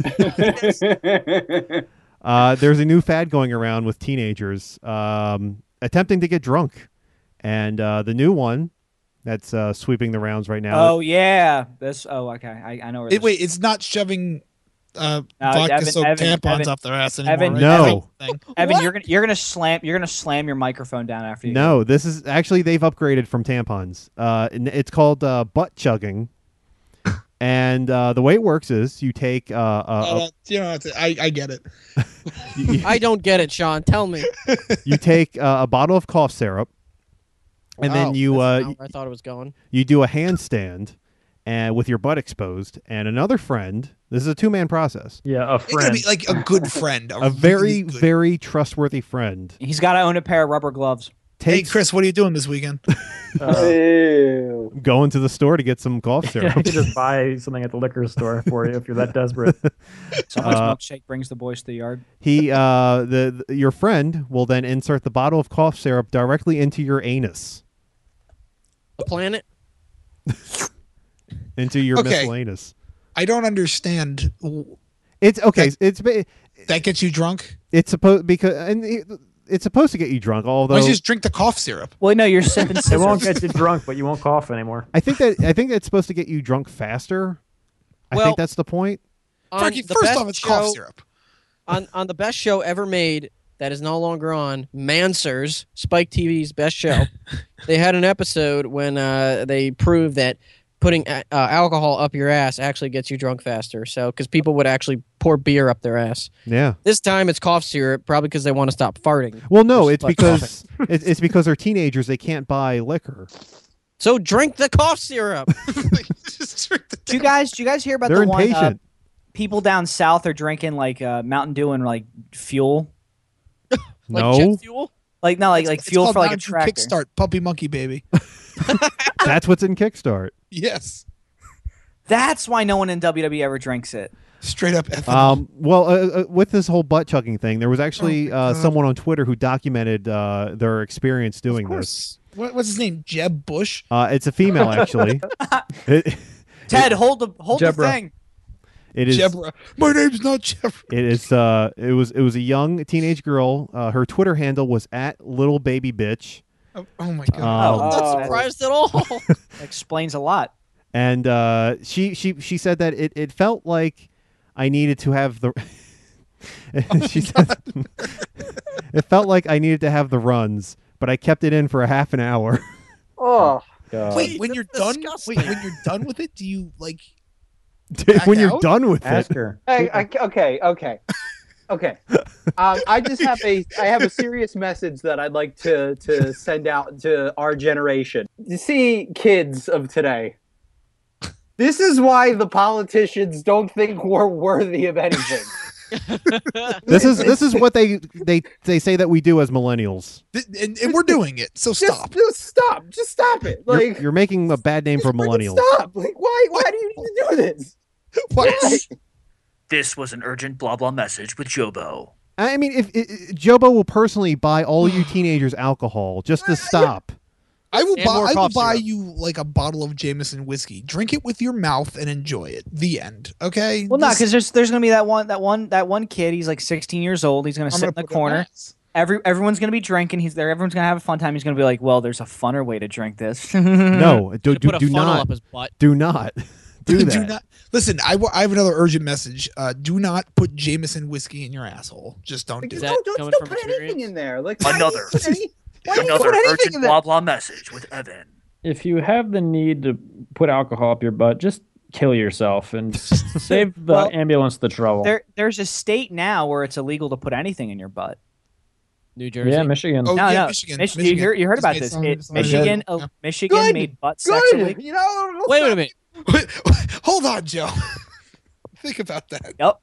they? Uh, there's a new fad going around with teenagers um, attempting to get drunk, and uh, the new one that's uh, sweeping the rounds right now. Oh yeah, this. Oh okay, I, I know where. It, this wait, it's not shoving uh, No, vodka Evan- soaked Evan- tampons Evan- up their ass anymore. Evan- right? No. That's the thing. Evan, you're gonna you're gonna slam you're gonna slam your microphone down after you. No, this is actually they've upgraded from tampons. Uh, and it's called uh, butt chugging, and uh, the way it works is you take uh, Uh, uh, you know, it's- I, I get it. you, I don't get it, Sean. Tell me. you take uh, a bottle of cough syrup, and Oh, then you that's uh, not where I thought it was going. you do a handstand, and with your butt exposed, and another friend. This is a two man process. Yeah, a It's gotta friend. be like a good friend. A, A very really good- very trustworthy friend He's got to own a pair of rubber gloves. Hey, takes Chris, what are you doing this weekend? Uh, Ew. going to the store to get some cough yeah, syrup. you could just buy something at the liquor store for you if you're that desperate. Someone's Uh, milkshake brings the boys to the yard. He, uh, the, the your friend will then insert the bottle of cough syrup directly into your anus, The planet. into your Okay. miscellaneous. I don't understand. It's okay. It's ba- That gets you drunk. it's supposed because and it, it's supposed to get you drunk. Although Why don't you just drink the cough syrup? Well, no, you're sipping It won't scissors. get you drunk, but you won't cough anymore. I think that I think it's supposed to get you drunk faster. I Well- think that's the point. On Frankie, the first best off, it's cough show- syrup. on on the best show ever made that is no longer on, Mansers, Spike T V's best show. They had an episode when uh, they proved that putting uh, alcohol up your ass actually gets you drunk faster. So because people would actually pour beer up their ass. Yeah. This time it's cough syrup, probably because they want to stop farting. Well, no, Just it's like because it's, it's because they're teenagers. They can't buy liquor. So drink the cough syrup. Just drink the Do you guys? Do you guys hear about They're the one? Uh, impatient. people down south are drinking like uh, Mountain Dew and like fuel. Like no, jet fuel. Like no, like like It's fuel called for like a Mountain Dew tractor. Kickstart Puppy Monkey Baby. that's what's in Kickstart. Yes, That's why no one in W W E ever drinks it. straight up ethanol. Um, well, uh, uh, with this whole butt chugging thing, there was actually Oh my uh, God. someone on Twitter who documented uh, their experience doing of this. course. What, what's his name? Jeb Bush. Uh, it's a female, actually. it, Ted, hold the hold the Jebra. thing. it is. Jebra. My name's not Jebra. It is. Uh, it was. It was a young teenage girl. Uh, her Twitter handle was at little baby bitch, Oh, oh my god. Um, I'm not Oh. surprised at all. Explains a lot. and uh, she she she said that it, it felt like I needed to have the. she said it felt like I needed to have the runs, but I kept it in for a half an hour. Oh, God. Wait, when you're that's done, disgusting. wait, when you're done with it, do you like? Back when you're out? done with Ask it, her. Hey, I, okay, okay, okay. Um, I just have a I have a serious message that I'd like to to send out to our generation. You see, kids of today, this is why the politicians don't think we're worthy of anything. this is this is what they they they say that we do as millennials. Th- and, and we're doing it. So Just, stop. just stop. Just stop it. You're, Like, you're making a bad name for just freaking millennials. Stop. Like, why? Why do you need to do this? Why? Why? This was an urgent blah blah message with Jobo. I mean, if, if Jobo will personally buy all you teenagers alcohol just to stop. I will And buy. more I will cough buy syrup. you like a bottle of Jameson whiskey. Drink it with your mouth and enjoy it. The end. Okay. Well, no, This- because there's there's gonna be that one that one that one kid. He's like sixteen years old. He's gonna I'm sit gonna in the put it corner. last. Every everyone's gonna be drinking. He's there. Everyone's gonna have a fun time. He's gonna be like, well, there's a funner way to drink this. No, do, Should do, put a do funnel not. up his butt. Do not do that. Do not listen. I, wa- I have another urgent message. Uh, do not put Jameson whiskey in your asshole. Just don't Like, do Is it. that don't don't, coming don't from put anything experience? in there. Like, why do you Another. put any- why do you Another put anything urgent in there? blah blah message with Evan. If you have the need to put alcohol up your butt, just kill yourself and save the Well, ambulance the trouble. there there's a state now where it's illegal to put anything in your butt. New Jersey. Yeah, Michigan. Oh no, yeah, no, Michigan. Mich- Michigan. You, heard, you heard Just about made this? some- It, some- Michigan, yeah. uh, Michigan Good. made butt sex Good. illegal. You know. Wait a minute. Hold on, Joe. Think about that. Yep.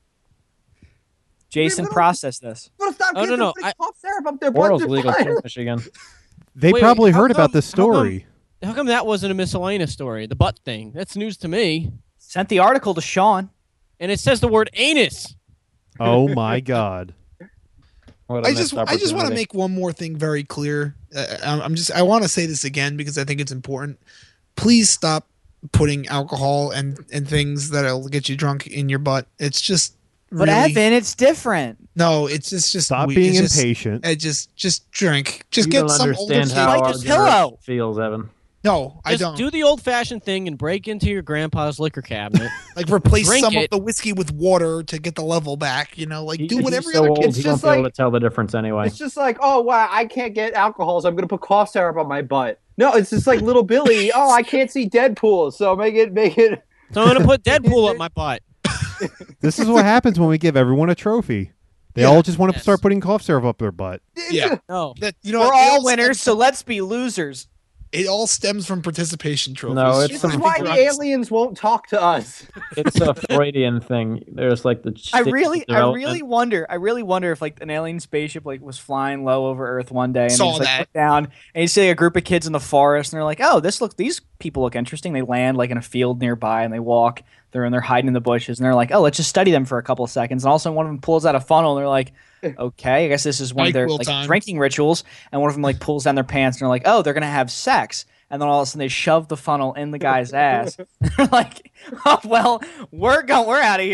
Jason little- processed this. But stop Oh, kids no, no, from putting I- cough syrup up their Oral's butts. legal They're too in fine. Michigan. They Wait, probably wait, how heard about come- this how come- story. How come that wasn't a miscellaneous story? The butt thing. That's news to me. Sent the article to Sean. And it says the word anus. Oh my God. What a I just missed I just want to opportunity. make one more thing very clear. Uh, I'm I'm just I want to say this again because I think it's important. Please stop putting alcohol and and things that'll get you drunk in your butt. It's just But really, Evan, it's different. no, it's just just Stop we- being it's just, impatient. uh, just just drink. Just You get don't some older understand kid. how Like our this generation pillow. feels, Evan. No, I Just don't. do the old-fashioned thing and break into your grandpa's liquor cabinet. Like replace drink some it. of the whiskey with water to get the level back. You know, like He- do what he's every so other old, kid. It's he won't just be able like- to tell the difference anyway. It's just like, oh wow, I can't get alcohol, so I'm gonna put cough syrup on my butt. No, it's just like little Billy. Oh, I can't see Deadpool, so make it make it. So I'm gonna put Deadpool up my butt. This is what happens when we give everyone a trophy. They Yeah. all just want to Yes. start putting cough syrup up their butt. Yeah, No. that you know We're what, it all stems winners, so from- let's be losers. it all stems from participation trophies. No, it's This some is why people- the aliens won't talk to us. It's a Freudian thing. There's like the. I stage of really, I development. really wonder. I really wonder if like an alien spaceship like was flying low over Earth one day and Saw they just, like, that. look down and you see a group of kids in the forest and they're like, "Oh, this looks. These people look interesting." They land like in a field nearby and they walk. They're in. They're hiding in the bushes and they're like, "Oh, let's just study them for a couple of seconds." And all of a sudden, one of them pulls out a funnel and they're like, "Okay, I guess this is one of their NyQuil like time. drinking rituals." And one of them like pulls down their pants and they're like, "Oh, they're gonna have sex." And then all of a sudden they shove the funnel in the guy's ass. They're like, "Oh well, we're going. We're out of here."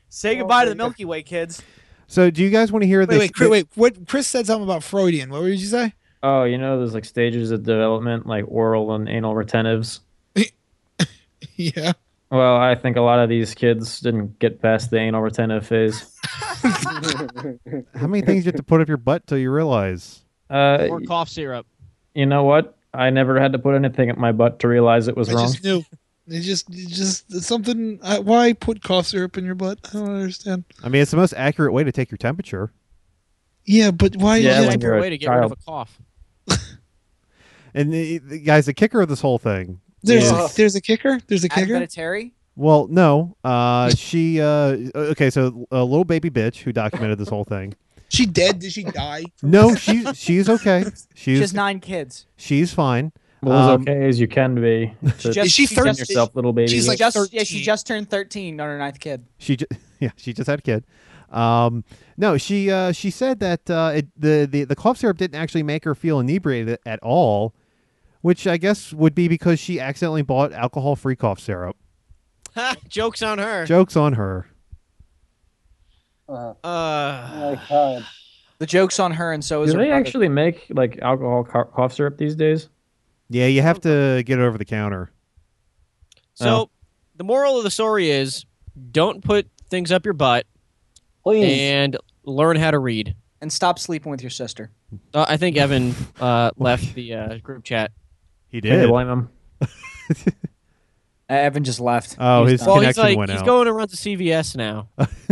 Say goodbye to the Milky Way, kids. So, do you guys want to hear Wait, this? wait, Chris, wait. What Chris said something about Freudian. What did you say? Oh, you know, there's like stages of development, like oral and anal retentives. Yeah. Well, I think a lot of these kids didn't get past the anal retentive phase. How many things you have to put up your butt till you realize? Uh, Or cough syrup. you know what? I never had to put anything up my butt to realize it was I wrong. just knew. It just, it just it's something. I, why put cough syrup in your butt? I don't understand. I mean, it's the most accurate way to take your temperature. Yeah, but why? Yeah, just, when you're a way to get rid of child. a cough. And the, the- guys, the kicker of this whole thing. there's is- a, there's a kicker. There's a kicker. Advent Terry. Well, no. Uh, she. Uh, okay, so a little baby bitch who documented this whole thing. She dead? Did she die? No, she's she's okay. She has She's nine kids. she's fine. Well, as Um, okay as you can be. To just- Is she she thirteen? just- yourself, little baby. She's She like just, yeah, thirteen. she just turned thirteen on her ninth kid. She just, yeah, she just had a kid. Um, no, she uh, she said that uh, it, the, the the cough syrup didn't actually make her feel inebriated at all, which I guess would be because she accidentally bought alcohol-free cough syrup. Joke's on her. Joke's on her. Uh, Uh, oh my God. The joke's on her, and so is Do her they brother. actually make like alcohol co- cough syrup these days? Yeah, you have to get it over the counter. so Oh. the moral of the story is don't put things up your butt Please. and learn how to read. and stop sleeping with your sister. Uh, I think Evan uh, left the uh, group chat. He Can you did. blame him? Uh, Evan just left. Oh, He was his done. Well, he's connection like went he's out. going to run to C V S now.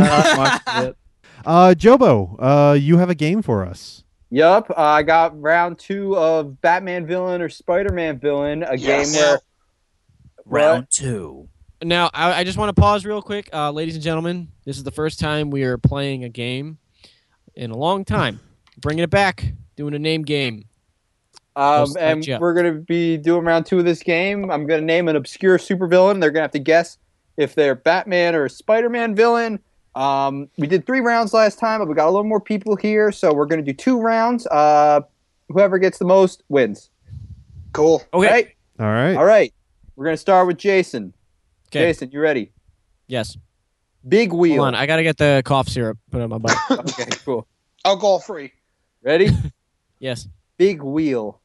Uh, Jobo, uh, you have a game for us. Yup, uh, I got round two of Batman villain or Spider-Man villain, a Yes. game where Round two. Now, I, I just want to pause real quick, uh, ladies and gentlemen. This is the first time we are playing a game in a long time. Bringing it back, doing a name game. Um, Just like and Jeff. we're going to be doing round two of this game. I'm going to name an obscure supervillain. They're going to have to guess if they're Batman or a Spider-Man villain. Um, we did three rounds last time, but we got a little more people here, so we're going to do two rounds. Uh, whoever gets the most wins. Cool. Okay. Right? All right. All right. We're going to start with Jason. Okay. Jason, you ready? Yes. Big wheel. Hold on. I got to get the cough syrup put on my butt. Okay, cool. Alcohol free. Ready? Yes. Big wheel.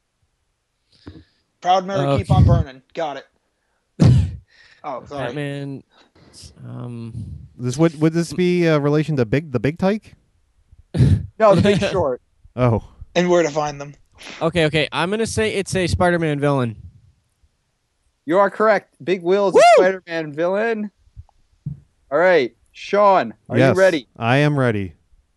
Proud Mary, Okay. keep on burning. Got it. Oh, sorry. Batman. Um. This would would this be a relation to big the big tyke? No, the big short. Oh, And where to find them. Okay. Okay. I'm gonna say it's a Spider-Man villain. You are correct. Big Wheel is a Spider-Man villain. All right. Sean, are yes, you ready? I am ready.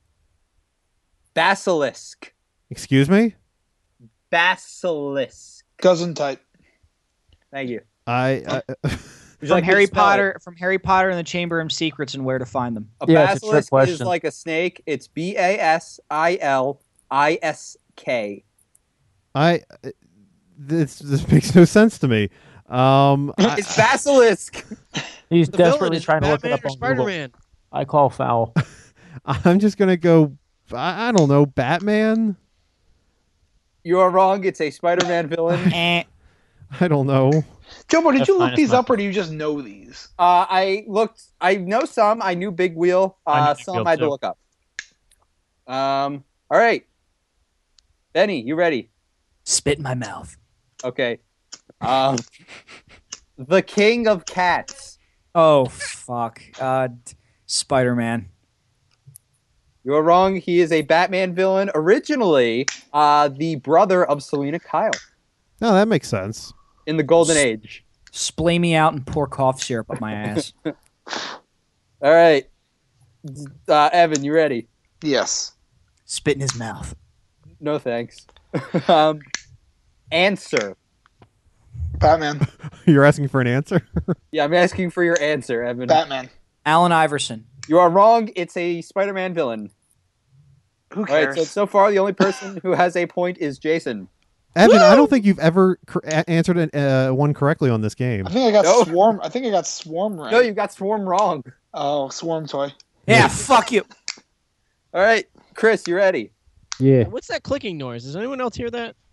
Basilisk. Excuse me. Basilisk. Cousin type. Thank you. I. I Would you From like me to Harry spell Potter, from Harry Potter and the Chamber of Secrets, and where to find them. it? A Yeah, it's a trick basilisk is question. like a snake. It's B A S I L I S K. I. This this makes no sense to me. Um, I, It's basilisk. He's The villain desperately is trying to look it Batman up or on Google. Spider-Man. I call foul. I'm just gonna go. I, I don't know. Batman. You are wrong. It's a Spider-Man villain. Eh. I don't know. Jobo, did That's you fine, look it's these fine. up or do you just know these? Uh, I looked. I know some. I knew Big Wheel. I knew Uh, Big some Wheel, I had to too. look up. Um. All right. Benny, you ready? Spit in my mouth. Okay. Um. The King of Cats. Oh fuck. Uh, d- Spider-Man. You're wrong. He is a Batman villain. Originally, uh, the brother of Selena Kyle No, that makes sense. in the Golden Age. Splay me out and pour cough syrup up my ass. All right. Uh, Evan, you ready? Yes. Spit in his mouth. No thanks. um, answer. Batman. You're asking for an answer. Yeah, I'm asking for your answer, Evan. Batman. Alan Iverson. You are wrong. It's a Spider-Man villain. Who All right. cares? So so far, the only person who has a point is Jason. Evan, I don't think you've ever cor- a- answered an, uh, one correctly on this game. I think I got No. Swarm. I think I got Swarm right. No, you got Swarm wrong. Oh, Swarm toy. Yeah, fuck you. All right, Chris, you ready? Yeah. What's that clicking noise? Does anyone else hear that?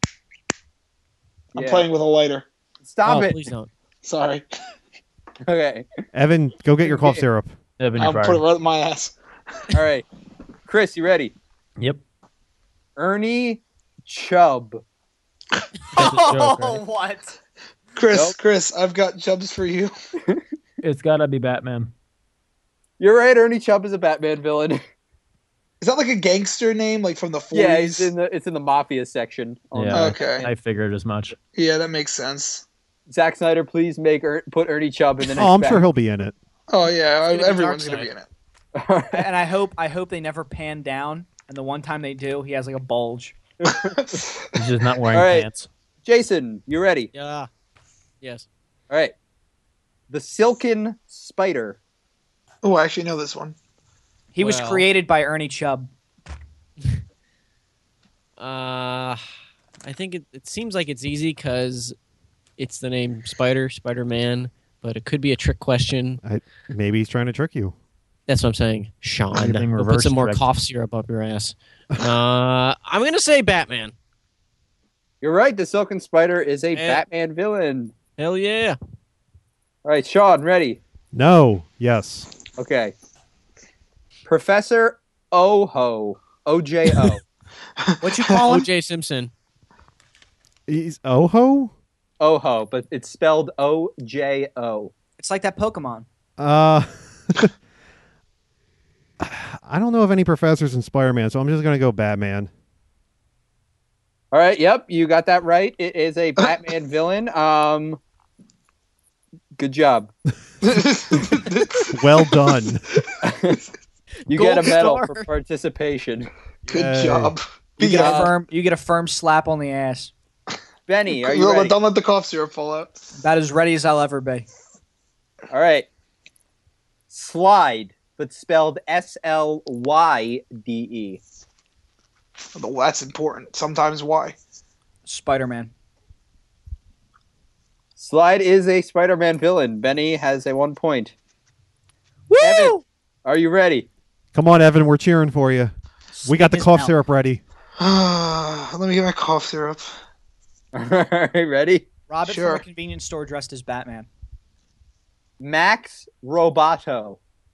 I'm Yeah. playing with a lighter. Stop oh, it. please don't. Sorry. Okay. Evan, go get your cough Yeah. syrup. Evan, I'll you're put it fired. right up my ass. All right, Chris, you ready? Yep. Ernie Chubb. That's a joke, right? what? Chris, Nope. Chris, I've got Chubbs for you. It's gotta be Batman. You're right. Ernie Chubb is a Batman villain. Is that like a gangster name, like from the forties? Yeah, it's in the it's in the mafia section. on Yeah. the- Okay. I figured as much. Yeah, that makes sense. Zack Snyder, please make er- put Ernie Chubb in the next. Oh, I'm sure Batman. he'll be in it. Oh yeah, gonna be everyone's Darkseid. gonna be in it. And I hope I hope they never pan down. And the one time they do, he has like a bulge. He's just not wearing All right. pants. Jason, you ready? Yeah. Yes. All right. The Silken Spider. Oh, I actually know this one. He was Well. created by Ernie Chubb. Uh, I think it, it seems like it's easy because it's the name Spider, Spider-Man, but it could be a trick question. I, maybe he's trying to trick you. That's what I'm saying. Sean, You're being go put reverse some more tricked. cough syrup up your ass. Uh, I'm going to say Batman. You're right. The Silken Spider is a Eh. Batman villain. Hell yeah. All right, Sean, ready? No. Yes. Okay. Professor Oho. O J O. What you call him? O J Simpson. He's Oho. Oho, but it's spelled O J O. It's like that Pokemon. Uh, I don't know of any professors in Spider-Man, so I'm just gonna go Batman. All right, yep, you got that right. It is a Batman villain. Um, good job. Well done. You get a Gold medal star. for participation. Good Yay. job. You get Yeah. a firm. You get a firm slap on the ass. Benny, are you Don't let- ready? Don't let the cough syrup fall out. About as ready as I'll ever be. All right. Slide, but spelled S L Y D E. Well, that's important. Sometimes why? Spider-Man. Slide is a Spider-Man villain. Benny has a one point. Woo! Evan, are you ready? Come on, Evan. We're cheering for you. We got the Sneak his cough mouth. syrup ready. Let me get my cough syrup. All right, ready? Rob it Sure. from a convenience store dressed as Batman. Max Roboto.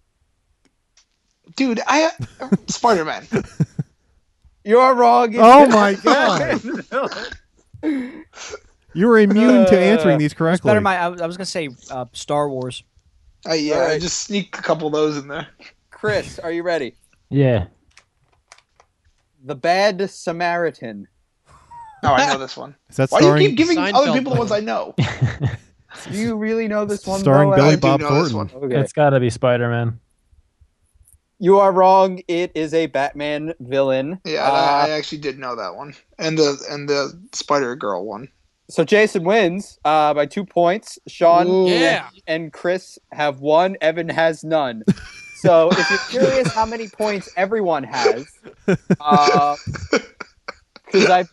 Dude, I Spider-Man. You're wrong. It's Oh a my Batman God. villain. You were immune to answering these correctly. Better my. I was, I was gonna say uh, Star Wars. Uh, yeah, Alright. just sneak a couple of those in there. Chris, are you ready? Yeah. The Bad Samaritan. Oh, I know this one. Is that Why do you starring keep giving Seinfeld other people the villain. ones I know? Do you really know this one? starring Bo? Billy I do Bob know this Thornton? one. Okay. It's gotta be Spider-Man. You are wrong. It is a Batman villain. Yeah, Uh, I, I actually did know that one, and the and the Spider Girl one. so Jason wins uh, by two points. Sean Ooh. Yeah. and Chris have one. Evan has none. So if you're curious how many points everyone has, because I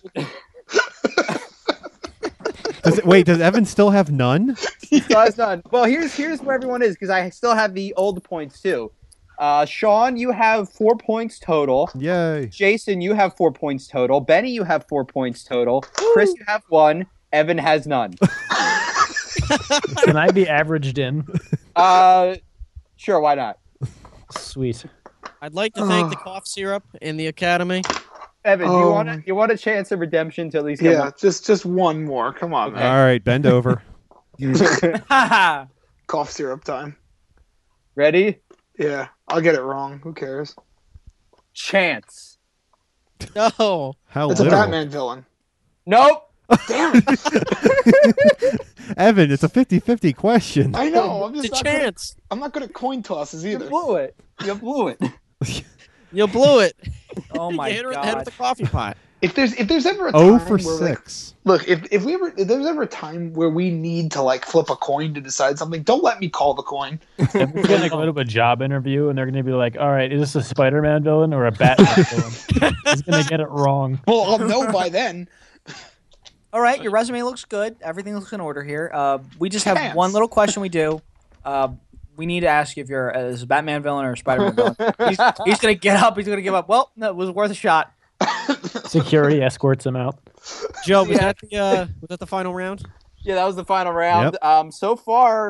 Does it, wait, does Evan still have none? still has none. Well, here's here's where everyone is because I still have the old points too. Uh, Sean, you have four points total. Yay. Jason, you have four points total. Benny, you have four points total. Chris, you have one. Evan has none. Can I be averaged in? Uh, sure, why not? Sweet. I'd like to thank the cough syrup in the Academy. Evan, do you Um, want a, you want a chance of redemption to at least get Yeah, one? just just one more. Come on, All right, bend over. Haha. cough syrup time. Ready? Yeah, I'll get it wrong. Who cares? Chance. No. How It's a little. Batman villain. Nope. Damn it! Evan, it's a fifty-fifty question. I know. I'm It's just a not good, chance. I'm not good at coin tosses You either. blew it. You blew it. You blew it. Oh my you hit her in the head with god. the coffee pot. If there's if there's ever a Oh time for where, like, six. look, if if we ever if there's ever a time where we need to like flip a coin to decide something, don't let me call the coin. If we're gonna go to a job interview and they're gonna be like, "All right, is this a Spider-Man villain or a Batman villain?" He's gonna get it wrong. Well, I'll know by then. All right, your resume looks good. Everything looks in order here. Uh, we just have Chance. one little question we do. Uh, we need to ask you if you're uh, is a Batman villain or a Spider-Man villain. He's, he's gonna get up. He's gonna give up. Well, no, it was worth a shot. Security escorts him out. Joe, was Yeah. that the uh, was that the final round? Yeah, that was the final round. Um, so far,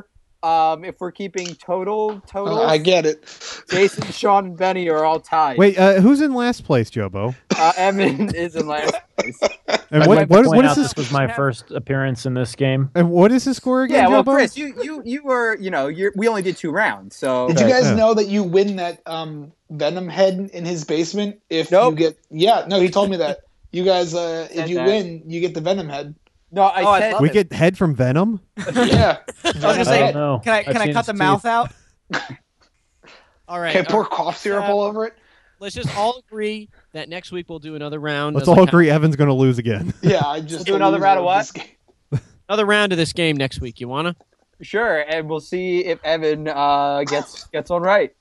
Um, if we're keeping total total, Uh, I get it. Jason, Sean, and Benny are all tied. Wait, uh, who's in last place, Jobo? uh, Evan is in last place. And I'd what like to what, point what is out this? this was my first appearance in this game. And what is his score again, Yeah, well, Jobo? Chris, you you you were you know you we only did two rounds, so Did you guys Yeah. know that you win that um, Venom head in his basement if Nope. you get? Yeah, no, he told me that. You guys, uh, if Said you that. win, you get the Venom head. no, I Oh, I said love We it. get head from Venom. Yeah. I was gonna I say, don't know. can I I've can I seen cut the his mouth teeth. out? All right. Can I pour all right. cough syrup Uh, all over it? Let's just all agree that next week we'll do another round. Let's as a all count- agree Evan's going to lose again. Yeah, I just do another loser round of of what? this game. Another round of this game next week. You wanna? sure, and we'll see if Evan uh, gets gets on right.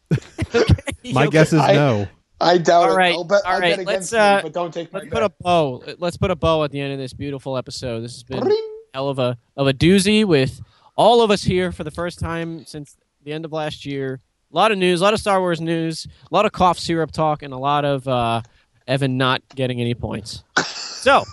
My guess is I- no. I doubt All it. right, I'll bet, all I'll right, bet let's, against me, uh, but don't take my Let's put bet. a bow. Let's put a bow at the end of this beautiful episode. This has been Ring. hell of a of a doozy with all of us here for the first time since the end of last year. A lot of news, a lot of Star Wars news, a lot of cough syrup talk, and a lot of uh, Evan not getting any points. So,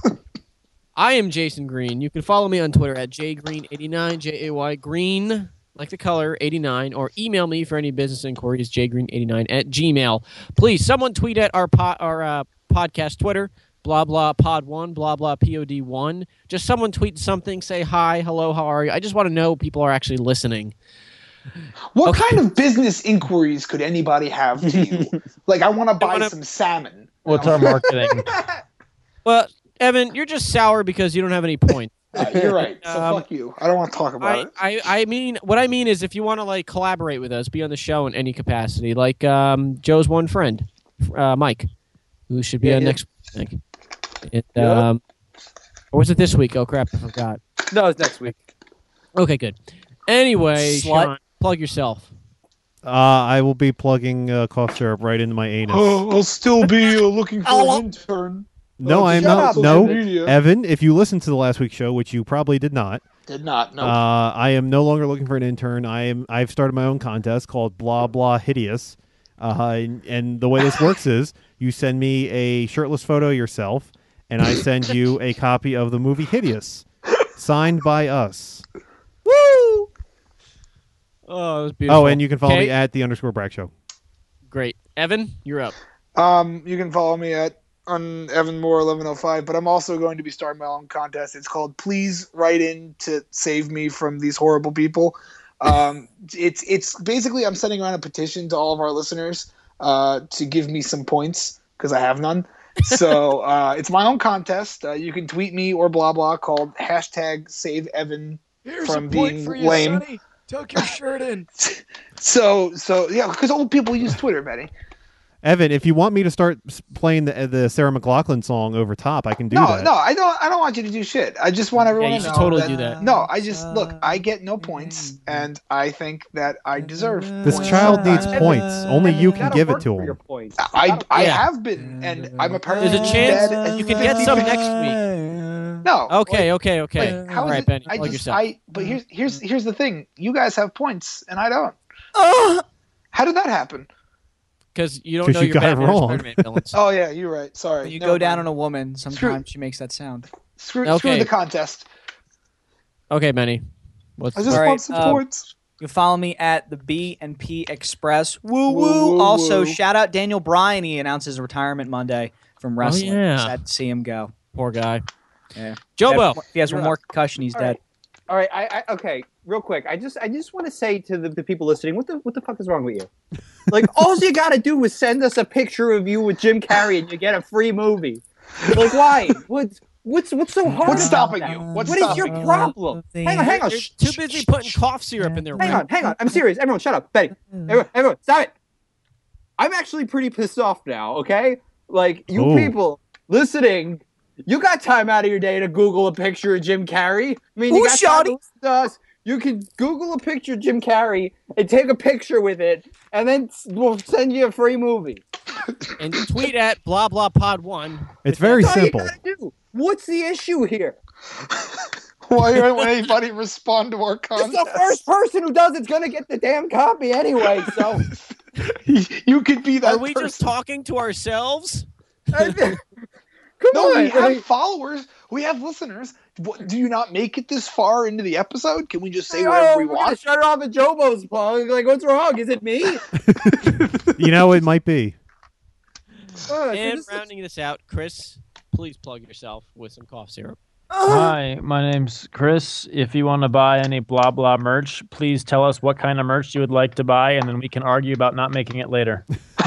I am Jason Green. You can follow me on Twitter at j green eighty-nine, J A Y Green, like the color, eighty-nine, or email me for any business inquiries, j green eighty-nine at gmail. Please, someone tweet at our, po- our uh, podcast Twitter, blah, blah, pod one, blah, blah, P O D one. Just someone tweet something, say hi, hello, how are you? I just want to know people are actually listening. What Okay. kind of business inquiries could anybody have to you? Like, I want to buy wanna- some salmon. What's our marketing? Well, Evan, you're just sour because you don't have any points. Uh, you're right. So Um, fuck you. I don't want to talk about I, it. I, I mean, what I mean is if you want to, like, collaborate with us, be on the show in any capacity, like um, Joe's one friend, uh, Mike, who should be Yeah, on yeah. next week, I think. And, um, or was it this week? Oh, crap, I forgot. No, it's next week. Okay, good. Anyway, Slut. Sean, plug yourself. Uh, I will be plugging uh, cough syrup right into my anus. Oh, I'll still be uh, looking for an intern. no, Oh, I'm shut not. up, No, social media. Evan, if you listened to the last week's show, which you probably did not, Did not. No. uh, I am no longer looking for an intern. I am. I've started my own contest called Blah Blah Hideous, uh, and, and the way this works is you send me a shirtless photo of yourself, and I send you a copy of the movie Hideous, signed by us. Woo! Oh, it was beautiful. Oh, and you can follow Okay, me at the underscore Brack Show. Great. Evan, you're up. Um, you can follow me at on Evan Moore eleven oh five, but I'm also going to be starting my own contest. It's called Please Write In to Save Me from These Horrible People. Um, it's it's basically I'm sending around a petition to all of our listeners uh, to give me some points because I have none. So uh, it's my own contest. Uh, you can tweet me or blah blah called hashtag Save Evan from being lame. Tuck your shirt in. So so yeah, because old people use Twitter, Betty. Evan, if you want me to start s- playing the the Sarah McLaughlin song over top, I can do no, that. no, I don't. I don't want you to do shit. I just want everyone Yeah, you to should know totally that, do that. No, I just look. I get no points, and I think that I deserve. This points child needs sometimes. points. Only you can Gotta give it work to for your him. points. I I Yeah. have been, and I'm a person. There's a who's chance dead at you can get some fifty. next week. No. Okay, okay, okay. Wait, how All is right, it? Benny, I plug just yourself. I. But here's here's here's the thing. You guys have points, and I don't. How did that happen? Because you don't 'Cause know you your got it Batman or wrong. Spider-Man villains. Oh yeah, you're right. Sorry. When you Never go down mind. on a woman, sometimes she makes that sound. Screw, Okay. screw the contest. Okay, Benny. What's I just All right, want some um, points. You can follow me at the B and P Express. Woo Woo, woo. woo, Also, woo. shout out Daniel Bryan. He announced his retirement Monday from wrestling. yeah. Sad to see him go. poor guy? Yeah. Jobo. If he has one You're more up. concussion, he's All dead. right. All right, I, I okay, real quick. I just I just want to say to the, the people listening, what the what the fuck is wrong with you? Like, all you gotta do is send us a picture of you with Jim Carrey, and you get a free movie. Like, why? What's what's what's so hard? What's about stopping that? you? What's What is stopping your you? problem? Hang on, hang on. You're Shh, too shh, busy shh, putting shh. cough syrup in there. Hang on, hang on. I'm serious. Everyone, shut up. Betty. Everyone, everyone, stop it. I'm actually pretty pissed off now. Okay, like you Ooh. people listening. You got time out of your day to Google a picture of Jim Carrey. I mean, Ooh, you got time to shawty. listen to us. You can Google a picture of Jim Carrey and take a picture with it, and then s- we'll send you a free movie. And tweet at blah blah pod one. It's very That's all simple. you gotta do. What's the issue here? Why won't anybody respond to our It's contest? the first person who does it's gonna get the damn copy anyway. So You could be that Are we just person. talking to ourselves? come No, on. we have like- followers. We have listeners. what, do you not make it this far into the episode? Can we just say Oh, whatever we we're gonna want? shut it off at Jobo's plug. Like, what's wrong? Is it me? You know, it might be. Uh, And this is- rounding this out, Chris, please plug yourself with some cough syrup. Hi, my name's Chris. If you want to buy any blah blah merch, please tell us what kind of merch you would like to buy, and then we can argue about not making it later.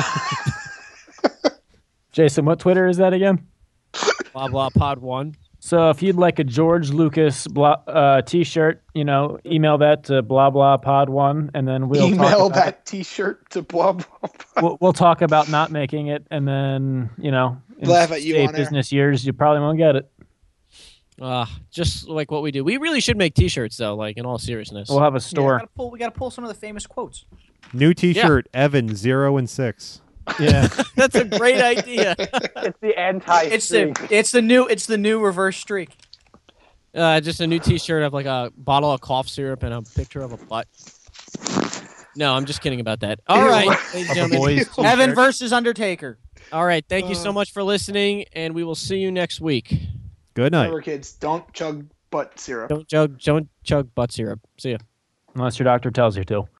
Jason, what Twitter is that again? Blah blah pod one. So if you'd like a George Lucas blah, uh, t-shirt, you know, email that to blah blah pod one, and then we'll Email talk about that it. T-shirt to blah blah. blah. We'll, we'll talk about not making it, and then you know, in Laugh at you eight on air. business years, you probably won't get it. Uh, just like what we do. We really should make T-shirts though. Like in all seriousness. We'll have a We store. gotta pull. We gotta pull some of the famous quotes. New T-shirt, Evan zero and six. Yeah. That's a great idea. it's the anti. It's the it's the new it's the new reverse streak. Uh, just a new T-shirt of like a bottle of cough syrup and a picture of a butt. No, I'm just kidding about that. All right, ladies and gentlemen. Boys t-shirt. Evan versus Undertaker. All right, thank you so much for listening, and we will see you next week. Good night. Remember, kids, don't chug butt syrup. Don't chug, don't chug butt syrup. See ya. Unless your doctor tells you to.